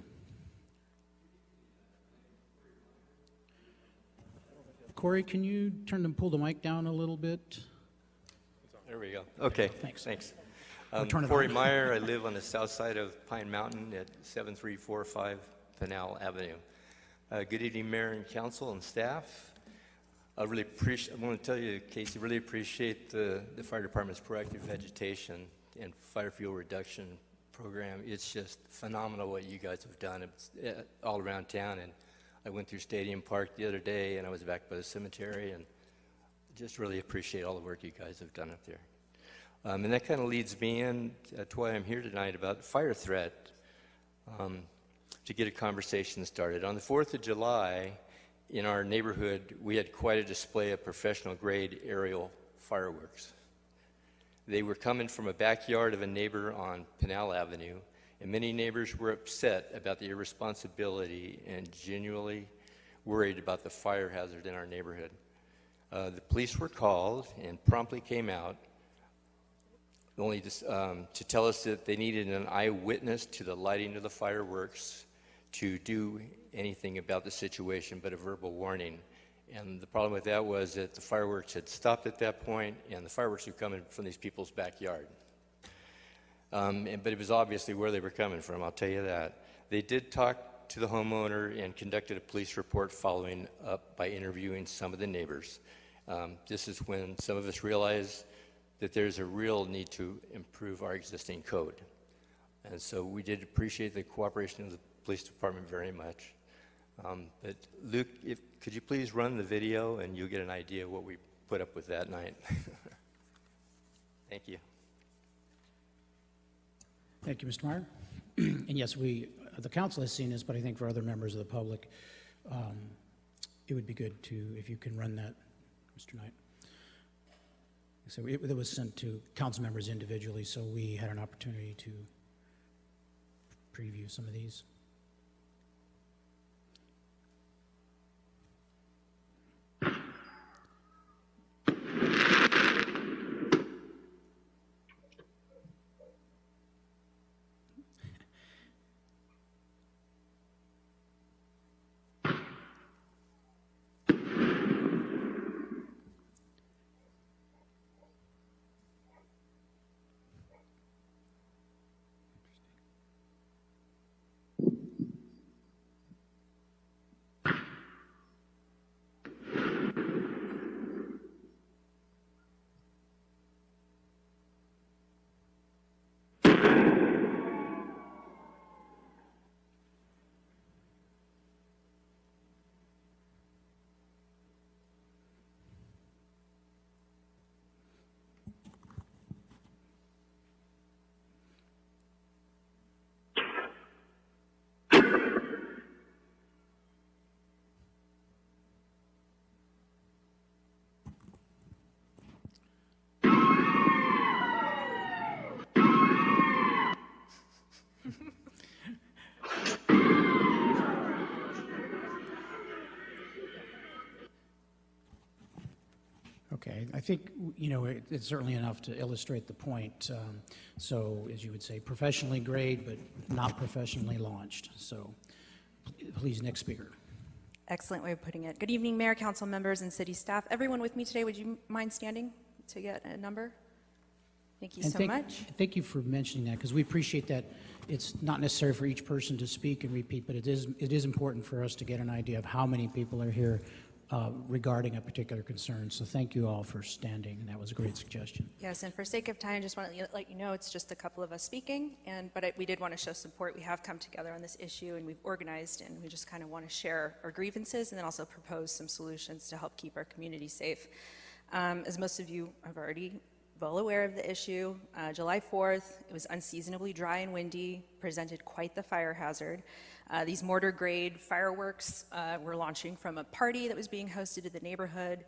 Corey, can you pull the mic down a little bit? There we go. Okay, thanks. Corey Meyer, I live on the south side of Pine Mountain at 7345 Pinal Avenue. Good evening, Mayor and Council and staff. I want to tell you, Casey, really appreciate the fire department's proactive vegetation and fire fuel reduction program. It's just phenomenal what you guys have done. It's all around town, and I went through Stadium Park the other day, and I was back by the cemetery, and just really appreciate all the work you guys have done up there. And that kind of leads me in to why I'm here tonight about fire threat, to get a conversation started. On the 4th of July, in our neighborhood, we had quite a display of professional-grade aerial fireworks. They were coming from a backyard of a neighbor on Pinal Avenue, and many neighbors were upset about the irresponsibility and genuinely worried about the fire hazard in our neighborhood. The police were called and promptly came out, only to tell us that they needed an eyewitness to the lighting of the fireworks to do anything about the situation but a verbal warning. And the problem with that was that the fireworks had stopped at that point, and the fireworks were coming from these people's backyard. But it was obviously where they were coming from, I'll tell you that. They did talk to the homeowner and conducted a police report following up by interviewing some of the neighbors. This is when some of us realized that there's a real need to improve our existing code. And so we did appreciate the cooperation of the police department very much. But Luke, could you please run the video and you'll get an idea of what we put up with that night. Thank you. Thank you, Mr. Meyer. And yes, the council has seen this, but I think for other members of the public, it would be good if you can run that, Mr. Knight. So it was sent to council members individually, so we had an opportunity to preview some of these. Okay, I think, it's certainly enough to illustrate the point. So, as you would say, professionally grade, but not professionally launched. So, please, next speaker. Excellent way of putting it. Good evening, Mayor, Council members, and City staff. Everyone with me today, would you mind standing to get a number? Thank you so much. Thank you for mentioning that, because we appreciate that. It's not necessary for each person to speak and repeat, but it is important for us to get an idea of how many people are here regarding a particular concern. So thank you all for standing, and that was a great suggestion. Yes, and for sake of time, I just want to let you know it's just a couple of us speaking, but we did want to show support. We have come together on this issue, and we've organized, and we just kind of want to share our grievances and then also propose some solutions to help keep our community safe. As most of you are already well aware of the issue, July 4th, it was unseasonably dry and windy, presented quite the fire hazard. These mortar grade fireworks were launching from a party that was being hosted in the neighborhood.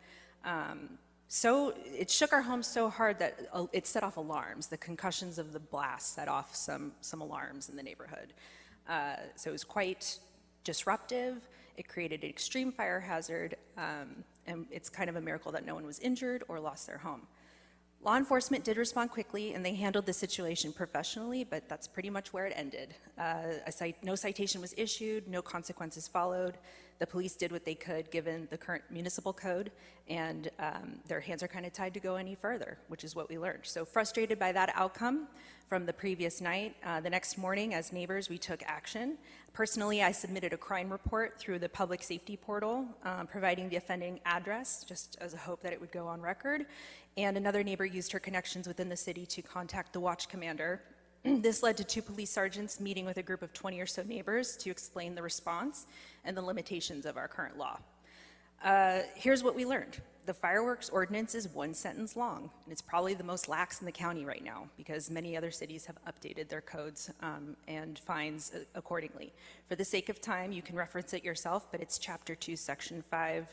So it shook our home so hard that it set off alarms. The concussions of the blast set off some alarms in the neighborhood. So it was quite disruptive. It created an extreme fire hazard, and it's kind of a miracle that no one was injured or lost their home. Law enforcement did respond quickly, and they handled the situation professionally, but that's pretty much where it ended. No citation was issued, no consequences followed. The police did what they could given the current municipal code, and their hands are kind of tied to go any further, which is what we learned. So frustrated by that outcome from the previous night, the next morning as neighbors, we took action. Personally, I submitted a crime report through the public safety portal, providing the offending address, just as a hope that it would go on record. And another neighbor used her connections within the city to contact the watch commander. This led to 2 police sergeants meeting with a group of 20 or so neighbors to explain the response and the limitations of our current law. Here's what we learned. The fireworks ordinance is 1 sentence long, and it's probably the most lax in the county right now because many other cities have updated their codes and fines accordingly. For the sake of time, you can reference it yourself, but it's Chapter 2, Section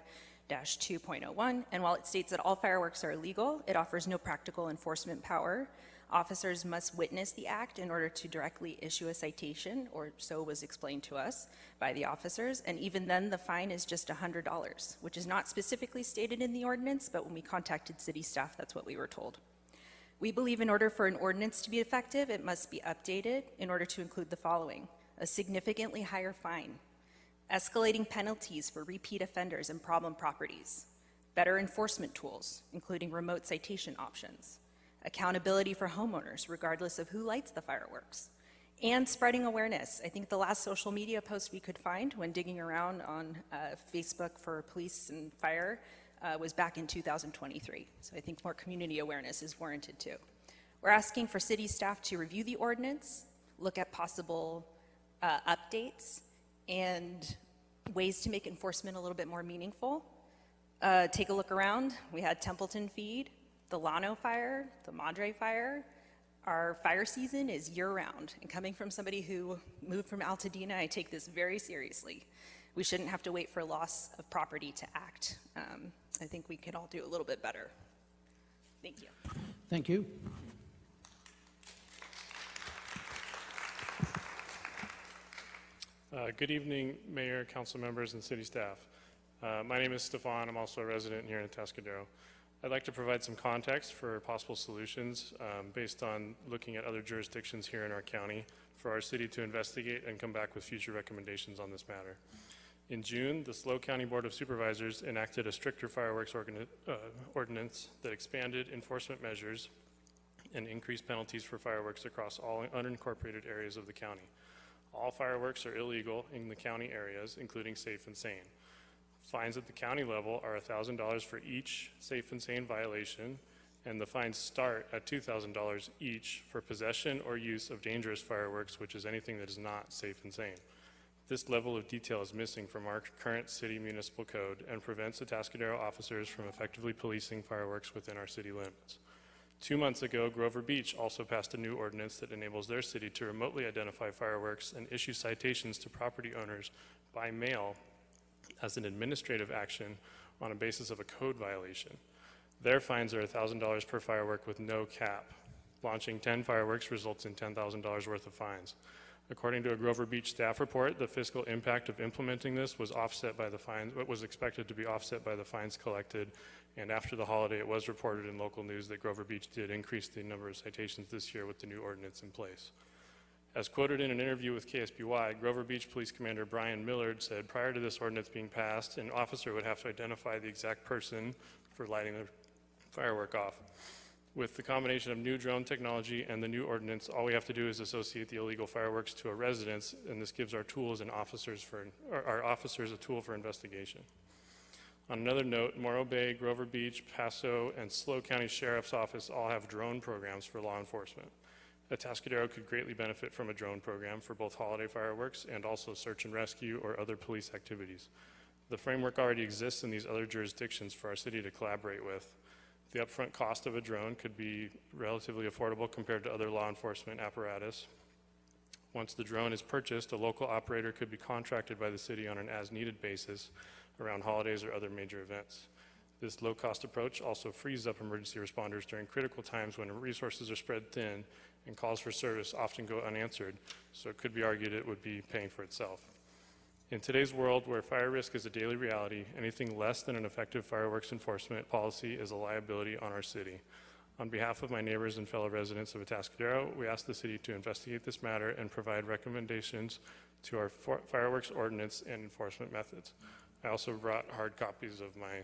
5-2.01, and while it states that all fireworks are illegal, it offers no practical enforcement power. Officers must witness the act in order to directly issue a citation, or so was explained to us by the officers, and even then the fine is just $100, which is not specifically stated in the ordinance, but when we contacted city staff, that's what we were told. We believe in order for an ordinance to be effective, it must be updated in order to include the following: a significantly higher fine, escalating penalties for repeat offenders and problem properties, better enforcement tools, including remote citation options, accountability for homeowners, regardless of who lights the fireworks, and spreading awareness. I think the last social media post we could find when digging around on Facebook for police and fire was back in 2023. So I think more community awareness is warranted too. We're asking for city staff to review the ordinance, look at possible updates, and ways to make enforcement a little bit more meaningful. Take a look around. We had Templeton Feed, the Llano Fire, the Madre Fire. Our fire season is year-round, and coming from somebody who moved from Altadena, I take this very seriously. We shouldn't have to wait for loss of property to act. I think we can all do a little bit better. Thank you. Thank you. Good evening, Mayor, council members, and city staff. My name is Stefan. I'm also a resident here in Atascadero. I'd like to provide some context for possible solutions based on looking at other jurisdictions here in our county for our city to investigate and come back with future recommendations on this matter. In June, the SLO County Board of Supervisors enacted a stricter fireworks ordinance that expanded enforcement measures and increased penalties for fireworks across all unincorporated areas of the county. All fireworks are illegal in the county areas, including safe and sane. Fines at the county level are $1,000 for each safe and sane violation, and the fines start at $2,000 each for possession or use of dangerous fireworks, which is anything that is not safe and sane. This level of detail is missing from our current city municipal code and prevents Atascadero officers from effectively policing fireworks within our city limits. 2 months ago, Grover Beach also passed a new ordinance that enables their city to remotely identify fireworks and issue citations to property owners by mail as an administrative action on a basis of a code violation. Their fines are $1,000 per firework with no cap. Launching 10 fireworks results in $10,000 worth of fines. According to a Grover Beach staff report, the fiscal impact of implementing this was offset by the fines, what was expected to be offset by the fines collected, and after the holiday it was reported in local news that Grover Beach did increase the number of citations this year with the new ordinance in place. As quoted in an interview with KSBY, Grover Beach Police Commander Brian Millard said prior to this ordinance being passed, an officer would have to identify the exact person for lighting the firework off. With the combination of new drone technology and the new ordinance, all we have to do is associate the illegal fireworks to a residence, and this gives our officers a tool for investigation. On another note, Morro Bay, Grover Beach, Paso, and SLO County Sheriff's Office all have drone programs for law enforcement. Atascadero could greatly benefit from a drone program for both holiday fireworks and also search and rescue or other police activities. The framework already exists in these other jurisdictions for our city to collaborate with. The upfront cost of a drone could be relatively affordable compared to other law enforcement apparatus. Once the drone is purchased, a local operator could be contracted by the city on an as-needed basis around holidays or other major events. This low-cost approach also frees up emergency responders during critical times when resources are spread thin and calls for service often go unanswered, so it could be argued it would be paying for itself. In today's world where fire risk is a daily reality, anything less than an effective fireworks enforcement policy is a liability on our city. On behalf of my neighbors and fellow residents of Atascadero, we ask the city to investigate this matter and provide recommendations to our fireworks ordinance and enforcement methods. I also brought hard copies of my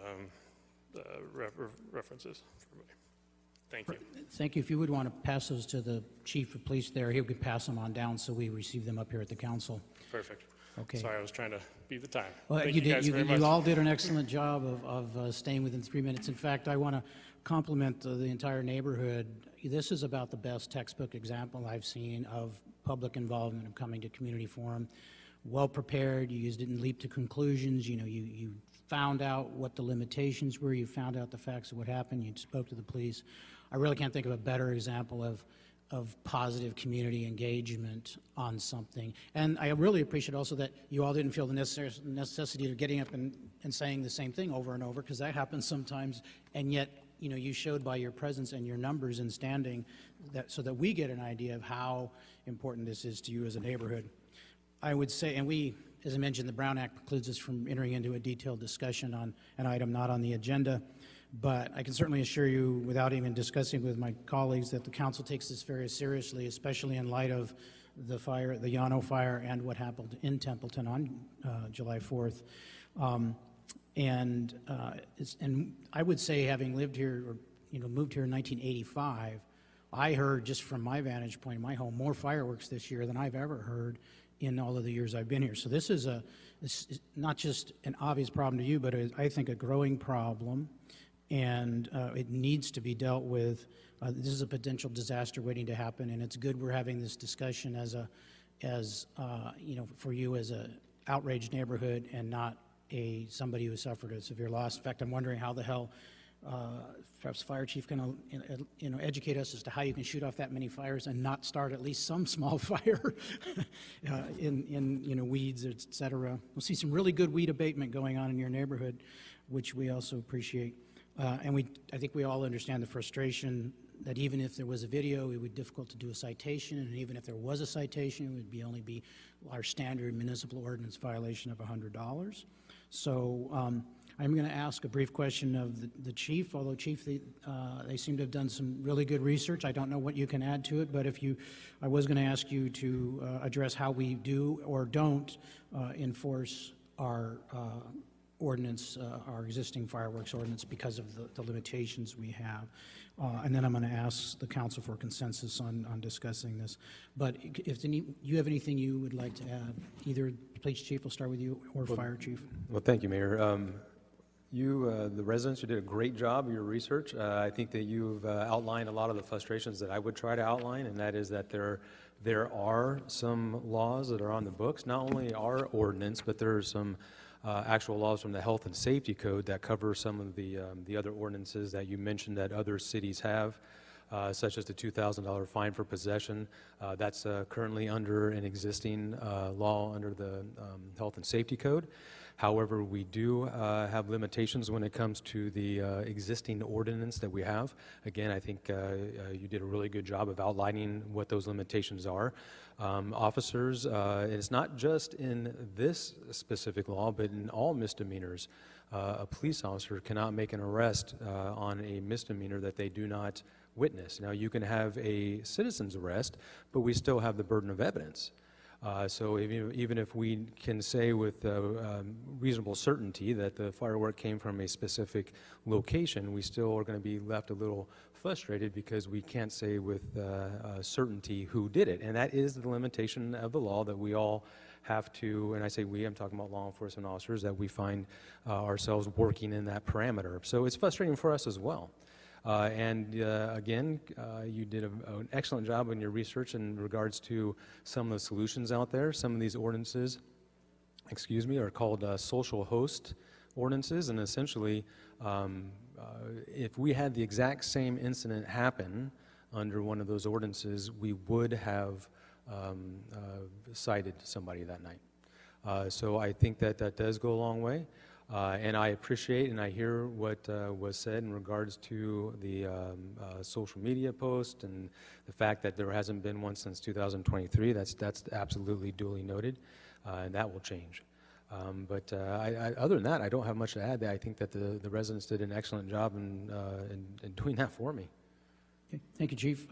references for me. Thank you. Thank you. If you would want to pass those to the chief of police there, he could pass them on down so we receive them up here at the council. Perfect. Okay. Sorry, I was trying to beat the time. Well, Thank you you guys did. very much. You all did an excellent job of staying within 3 minutes. In fact, I want to compliment the entire neighborhood. This is about the best textbook example I've seen of public involvement of coming to community forum. Well prepared. You didn't leap to conclusions. You found out what the limitations were. You found out the facts of what happened. You spoke to the police. I really can't think of a better example of positive community engagement on something. And I really appreciate also that you all didn't feel the necessity of getting up and saying the same thing over and over, because that happens sometimes, and yet you showed by your presence and your numbers and standing that so that we get an idea of how important this is to you as a neighborhood. I would say, and we, as I mentioned, the Brown Act precludes us from entering into a detailed discussion on an item not on the agenda. But I can certainly assure you, without even discussing with my colleagues, that the council takes this very seriously, especially in light of the fire, the Llano fire, and what happened in Templeton on July 4th. And I would say, having lived here, or moved here in 1985, I heard, just from my vantage point in my home, more fireworks this year than I've ever heard in all of the years I've been here. So this is not just an obvious problem to you, but I think a growing problem. And it needs to be dealt with. This is a potential disaster waiting to happen, and it's good we're having this discussion for you as a outraged neighborhood and not somebody who suffered a severe loss. In fact, I'm wondering how the hell perhaps fire chief can educate us as to how you can shoot off that many fires and not start at least some small fire in weeds, et cetera. We'll see some really good weed abatement going on in your neighborhood, which we also appreciate. And I think we all understand the frustration that even if there was a video, it would be difficult to do a citation, and even if there was a citation, it would only be our standard municipal ordinance violation of $100. So I'm going to ask a brief question of the chief, although chief, they seem to have done some really good research. I don't know what you can add to it, but I was going to ask you to address how we do or don't enforce our ordinance, our existing fireworks ordinance, because of the limitations we have. And then I'm going to ask the council for consensus on discussing this. But if you have anything you would like to add, either police chief, will start with you, or fire chief. Well, thank you, Mayor. The residents, you did a great job of your research. I think that you've outlined a lot of the frustrations that I would try to outline, and that is that there are some laws that are on the books, not only our ordinance, but there are some actual laws from the Health and Safety Code that cover some of the other ordinances that you mentioned that other cities have, such as the $2,000 fine for possession. That's currently under an existing law under the Health and Safety Code. However, we do have limitations when it comes to the existing ordinance that we have. Again, I think you did a really good job of outlining what those limitations are. Officers, it's not just in this specific law, but in all misdemeanors. A police officer cannot make an arrest on a misdemeanor that they do not witness. Now, you can have a citizen's arrest, but we still have the burden of evidence. So even if we can say with reasonable certainty that the firework came from a specific location, we still are going to be left a little frustrated because we can't say with certainty who did it. And that is the limitation of the law that we all have to, and I say we, I'm talking about law enforcement officers, that we find ourselves working in that parameter. So it's frustrating for us as well. Again, you did an excellent job in your research in regards to some of the solutions out there. Some of these ordinances, are called social host ordinances, and essentially, if we had the exact same incident happen under one of those ordinances, we would have cited somebody that night. So I think that does go a long way. And I appreciate and I hear what was said in regards to the social media post and the fact that there hasn't been one since 2023. That's absolutely duly noted, and that will change. But other than that, I don't have much to add. I think that the residents did an excellent job in doing that for me. Okay. Thank you, Chief.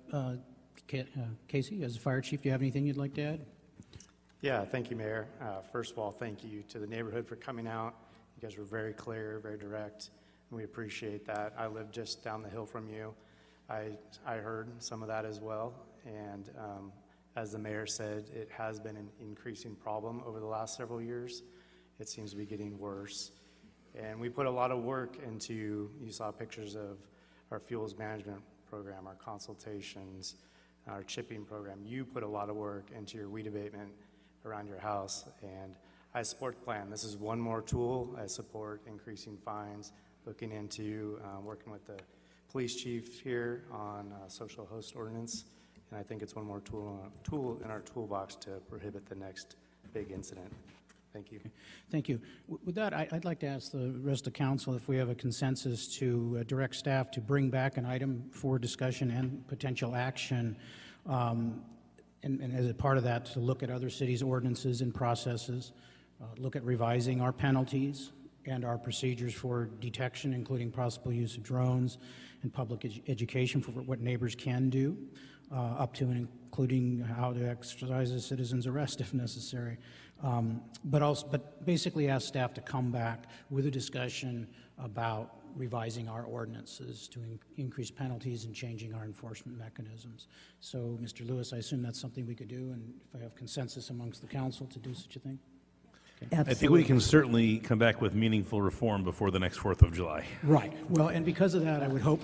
Casey, as a fire chief, do you have anything you'd like to add? Yeah, thank you, Mayor. First of all, thank you to the neighborhood for coming out. You guys were very clear, very direct, and we appreciate that. I live just down the hill from you. I heard some of that as well, and as the mayor said, it has been an increasing problem over the last several years. It seems to be getting worse, and we put a lot of work into, you saw pictures of our fuels management program, our consultations, our chipping program. You put a lot of work into your weed abatement around your house, and I support the plan. This is one more tool. I support increasing fines, looking into working with the police chief here on social host ordinance, and I think it's one more tool in our toolbox to prohibit the next big incident. Thank you. Thank you. With that, I'd like to ask the rest of council if we have a consensus to direct staff to bring back an item for discussion and potential action, and as a part of that, to look at other cities' ordinances and processes, look at revising our penalties and our procedures for detection, including possible use of drones and public education for what neighbors can do, up to and including how to exercise a citizen's arrest if necessary. But basically ask staff to come back with a discussion about revising our ordinances to increase penalties and changing our enforcement mechanisms. So, Mr. Lewis, I assume that's something we could do, and if I have consensus amongst the council to do such a thing? Okay. I think we can certainly come back with meaningful reform before the next 4th of July. Right. Well, and because of that, I would hope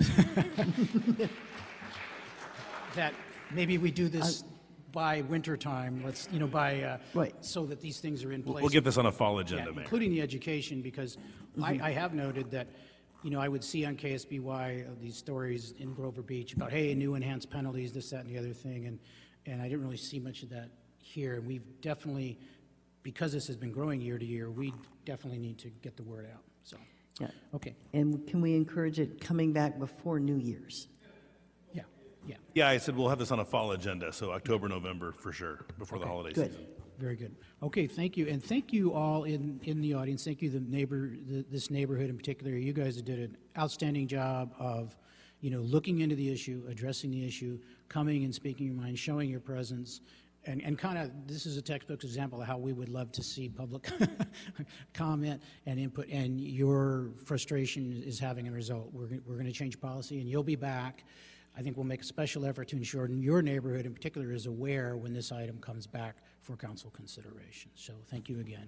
that maybe we do this by winter time, right, so that these things are in place. We'll get this on a fall agenda, Mayor. Including the education, because I have noted that, I would see on KSBY these stories in Grover Beach about, hey, new enhanced penalties, this, that, and the other thing, and I didn't really see much of that here. And we've definitely, because this has been growing year to year, we definitely need to get the word out. So. Yeah. Okay. And can we encourage it coming back before New Year's? Yeah, yeah. Yeah, I said we'll have this on a fall agenda, so October, November for sure, before the holiday good. season. Very good. Okay, thank you. And thank you all in the audience. Thank you, this neighborhood in particular. You guys did an outstanding job of, looking into the issue, addressing the issue, coming and speaking your mind, showing your presence. And kind of, this is a textbook example of how we would love to see public comment and input, and your frustration is having a result. We're going to change policy, and you'll be back. I think we'll make a special effort to ensure your neighborhood in particular is aware when this item comes back for council consideration. So thank you again.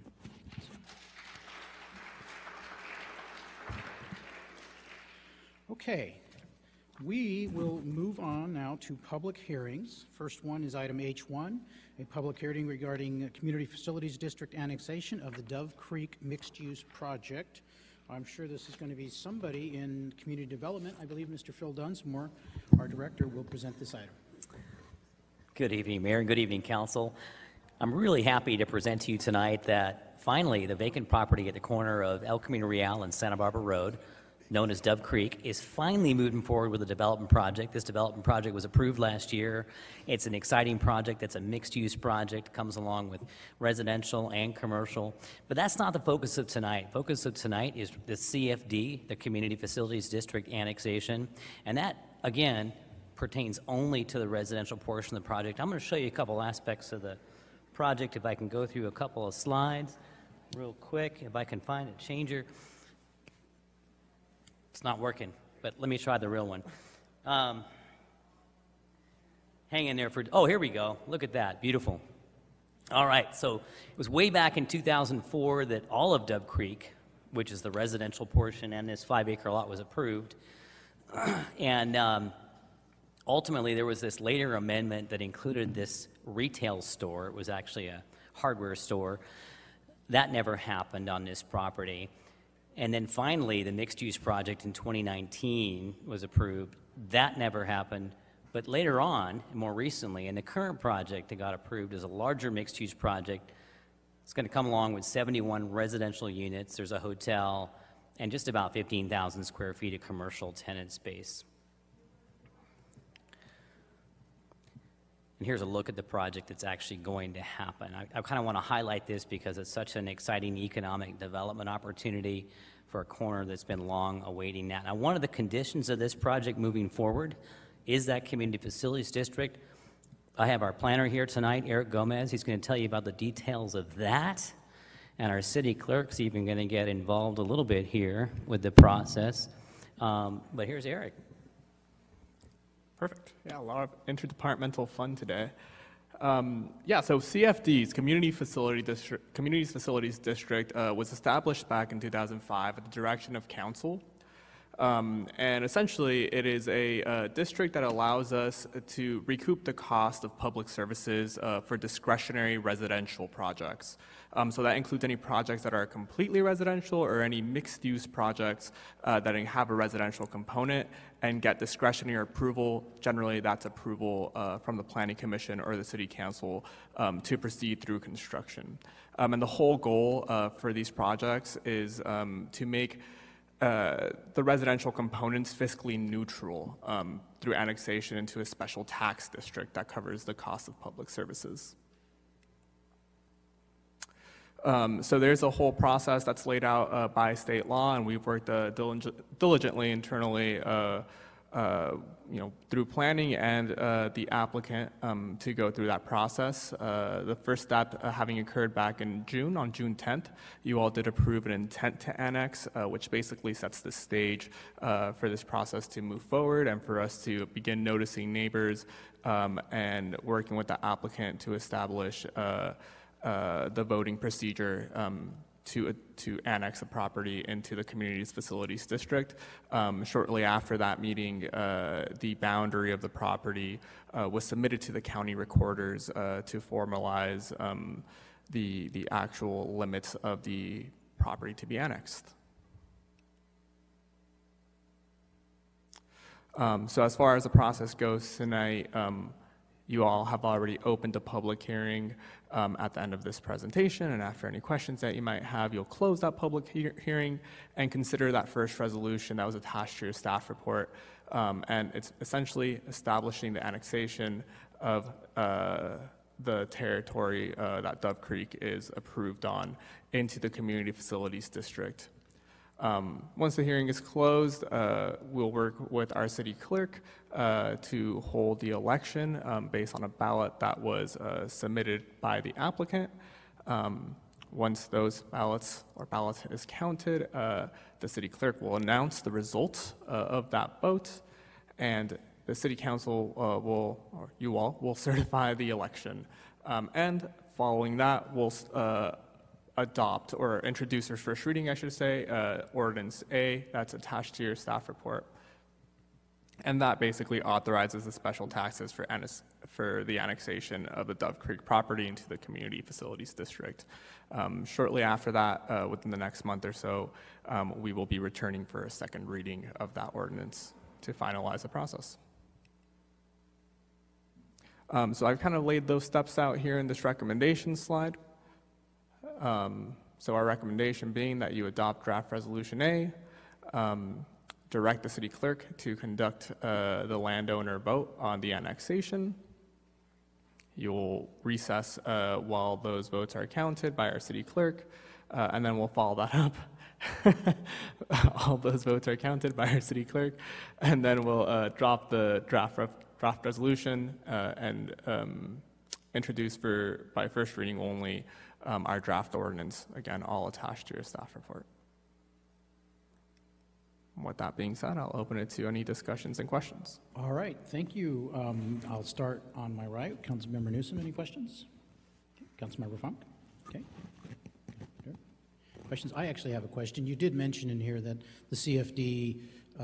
Okay. We will move on now to public hearings. First one is item H1, a public hearing regarding Community Facilities District annexation of the Dove Creek mixed-use project. I'm sure this is going to be somebody in community development. I believe Mr. Phil Dunsmore, our director, will present this item. Good evening, Mayor, and good evening, Council. I'm really happy to present to you tonight that finally the vacant property at the corner of El Camino Real and Santa Barbara Road, known as Dove Creek, is finally moving forward with a development project. This development project was approved last year. It's an exciting project. It's a mixed-use project. Comes along with residential and commercial. But that's not the focus of tonight. Focus of tonight is the CFD, the Community Facilities District annexation. And that, again, pertains only to the residential portion of the project. I'm going to show you a couple aspects of the project. If I can go through a couple of slides real quick. If I can find a changer. It's not working, but let me try the real one. Hang in there for, oh, here we go. Look at that, beautiful. All right, so it was way back in 2004 that all of Dove Creek, which is the residential portion, and this 5-acre lot was approved. And ultimately, there was this later amendment that included this retail store. It was actually a hardware store. That never happened on this property. And then finally, the mixed-use project in 2019 was approved. That never happened. But later on, more recently, in the current project that got approved is a larger mixed-use project. It's going to come along with 71 residential units. There's a hotel and just about 15,000 square feet of commercial tenant space. And here's a look at the project that's actually going to happen. I kind of want to highlight this because it's such an exciting economic development opportunity for a corner that's been long awaiting that. Now, one of the conditions of this project moving forward is that Community Facilities District. I have our planner here tonight, Eric Gomez. He's going to tell you about the details of that. And our city clerk's even going to get involved a little bit here with the process. But here's Eric. Perfect. Yeah, a lot of interdepartmental fun today. So CFD's Communities Facilities District was established back in 2005 at the direction of council. And essentially, it is a district that allows us to recoup the cost of public services for discretionary residential projects. So that includes any projects that are completely residential or any mixed-use projects that have a residential component and get discretionary approval. Generally, that's approval from the Planning Commission or the City Council to proceed through construction. And the whole goal for these projects is to make the residential components fiscally neutral through annexation into a special tax district that covers the cost of public services. So there's a whole process that's laid out by state law, and we've worked diligently internally through planning and the applicant to go through that process. The first step having occurred back in June, on June 10th, you all did approve an intent to annex, which basically sets the stage for this process to move forward and for us to begin noticing neighbors and working with the applicant to establish the voting procedure to annex a property into the Communities Facilities District. Shortly after that meeting, the boundary of the property was submitted to the county recorders to formalize the actual limits of the property to be annexed. So as far as the process goes tonight, you all have already opened a public hearing at the end of this presentation, and after any questions that you might have, you'll close that public hearing and consider that first resolution that was attached to your staff report. And it's essentially establishing the annexation of the territory that Dove Creek is approved on into the Community Facilities District. Once the hearing is closed, we'll work with our city clerk to hold the election based on a ballot that was submitted by the applicant. Once those ballots is counted, the city clerk will announce the results of that vote, and the city council or you all will certify the election. And following that, we'll adopt or introduce our first reading, I should say, Ordinance A that's attached to your staff report. And that basically authorizes the special taxes for the annexation of the Dove Creek property into the Community Facilities District. Shortly after that, within the next month or so, we will be returning for a second reading of that ordinance to finalize the process. So I've kind of laid those steps out here in this recommendation slide. So our recommendation being that you adopt draft resolution A, direct the city clerk to conduct the landowner vote on the annexation. You'll recess while those votes are counted by our city clerk, and then we'll follow that up. All those votes are counted by our city clerk, and then we'll drop the draft resolution and introduce by first reading only our draft ordinance, again, all attached to your staff report. With that being said, I'll open it to any discussions and questions. All right, thank you. I'll start on my right. Councilmember Newsom, any questions? Okay. Councilmember Funk? Okay. Good. Questions? I actually have a question. You did mention in here that the CFD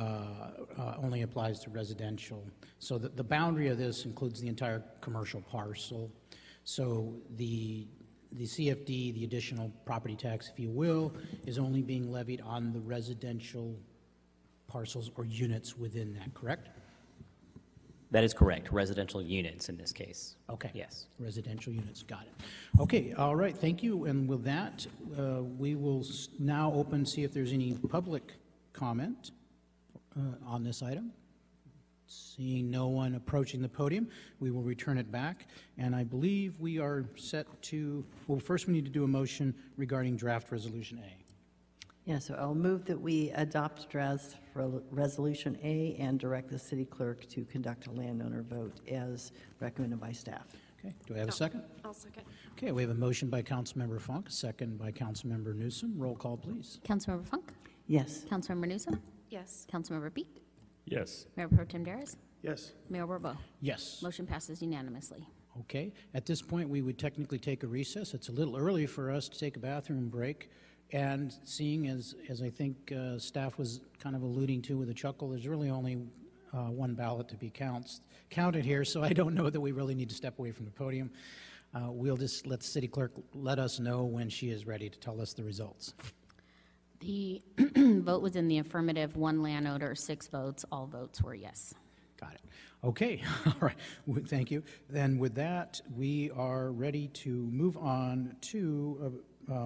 only applies to residential. So the boundary of this includes the entire commercial parcel. So the CFD, the additional property tax, if you will, is only being levied on the residential parcels or units within that, correct? That is correct. Residential units in this case. Okay. Yes. Residential units, got it. Okay, all right, thank you. And with that, we will now see if there's any public comment on this item. Seeing no one approaching the podium, we will return it back. And I believe we are set to, well, first we need to do a motion regarding draft resolution A. Yeah, so I'll move that we adopt draft resolution A and direct the city clerk to conduct a landowner vote as recommended by staff. Okay, do I have a second? I'll second. Okay, we have a motion by Councilmember Funk, a second by Councilmember Newsom. Roll call, please. Councilmember Funk? Yes. Councilmember Newsom? Yes. Councilmember Peak? Yes. Mayor Pro Tem Daris? Yes. Mayor Bourbeau? Yes. Motion passes unanimously. Okay, at this point, we would technically take a recess. It's a little early for us to take a bathroom break. And seeing as I think staff was kind of alluding to with a chuckle, there's really only one ballot to be counted here, so I don't know that we really need to step away from the podium. We'll just let the city clerk let us know when she is ready to tell us the results. The vote was in the affirmative, 1 landowner, 6 votes. All votes were yes. Got it. Okay, all right, thank you. Then with that, we are ready to move on to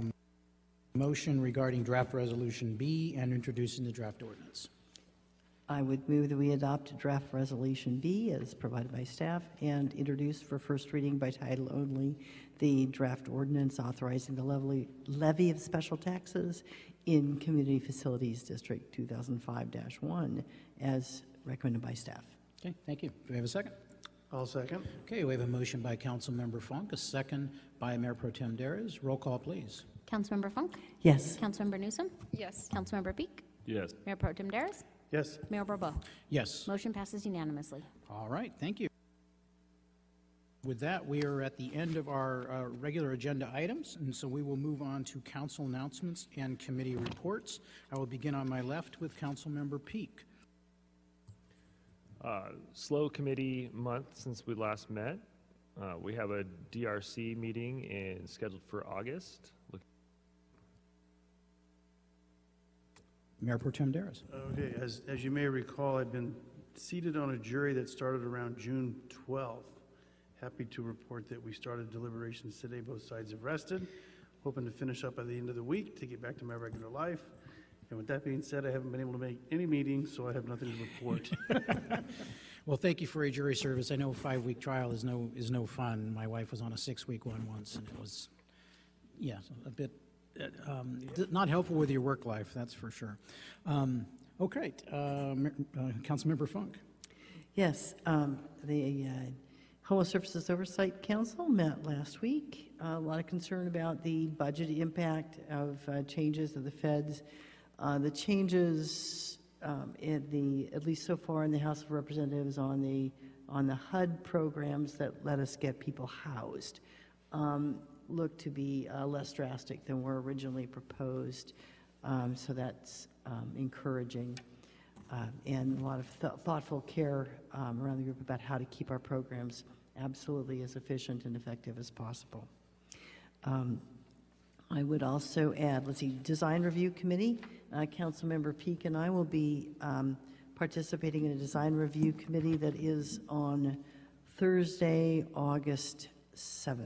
motion regarding draft resolution B and introducing the draft ordinance. I would move that we adopt draft resolution B as provided by staff and introduce for first reading by title only the draft ordinance authorizing the levy of special taxes in Community Facilities District 2005-1 as recommended by staff. Okay, thank you. Do we have a second? I'll second. Okay, we have a motion by Councilmember Funk, a second by Mayor Pro Tem Daris. Roll call, please. Councilmember Funk? Yes. Councilmember Newsom? Yes. Councilmember Peak? Yes. Mayor Pro Tem Daris? Yes. Mayor Bourbeau? Yes. Motion passes unanimously. All right, thank you. With that, we are at the end of our regular agenda items, and so we will move on to council announcements and committee reports. I will begin on my left with Councilmember Peak. Slow committee month since we last met. We have a DRC meeting scheduled for August. Mayor Pro Tem Daris. Okay, as you may recall, I've been seated on a jury that started around June 12th, Happy to report that we started deliberations today. Both sides have rested. Hoping to finish up by the end of the week to get back to my regular life. And with that being said, I haven't been able to make any meetings, so I have nothing to report. Well, thank you for your jury service. I know a 5-week trial is no fun. My wife was on a 6-week one once, and it was, yeah, a bit not helpful with your work life, that's for sure. Okay, Councilmember Funk. Yes, the Homeless Services Oversight Council met last week. A lot of concern about the budget impact of changes of the feds. The changes at least so far in the House of Representatives on the HUD programs that let us get people housed look to be less drastic than were originally proposed. So that's encouraging. And a lot of thoughtful care around the group about how to keep our programs absolutely as efficient and effective as possible. I would also add, Design Review Committee. Councilmember Peak and I will be participating in a Design Review Committee that is on Thursday, August 7th.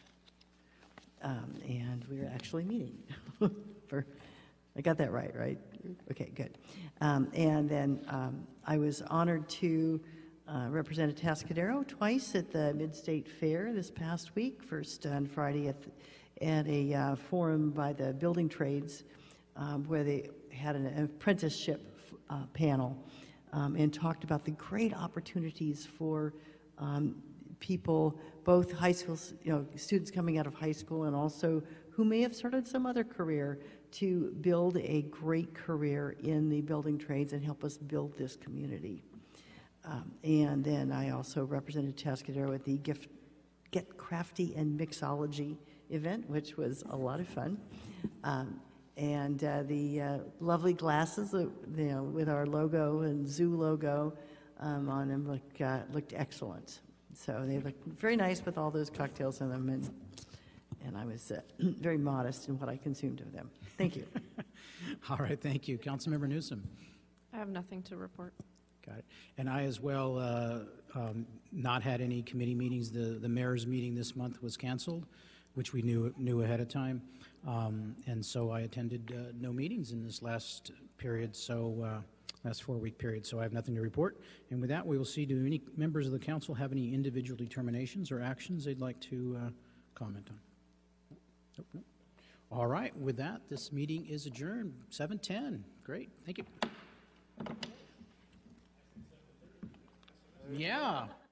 And we're actually meeting. I got that right? Okay, good. And then I was honored to represent Atascadero twice at the Mid-State Fair this past week. First on Friday at a forum by the building trades where they had an apprenticeship panel and talked about the great opportunities for people, both high school, students coming out of high school and also who may have started some other career to build a great career in the building trades and help us build this community. And then I also represented Atascadero at the Get Crafty and Mixology event, which was a lot of fun. And the lovely glasses with our logo and zoo logo on them looked excellent. So they looked very nice with all those cocktails in them, and I was very modest in what I consumed of them. Thank you. All right, thank you. Councilmember Newsom. I have nothing to report. Got it. And I as well not had any committee meetings. The mayor's meeting this month was canceled, which we knew ahead of time. And so I attended no meetings in this last period, last 4-week period, so I have nothing to report. And with that, we will see, do any members of the council have any individual determinations or actions they'd like to comment on? Nope, nope. All right, with that, this meeting is adjourned, 7:10. Great, thank you. Yeah.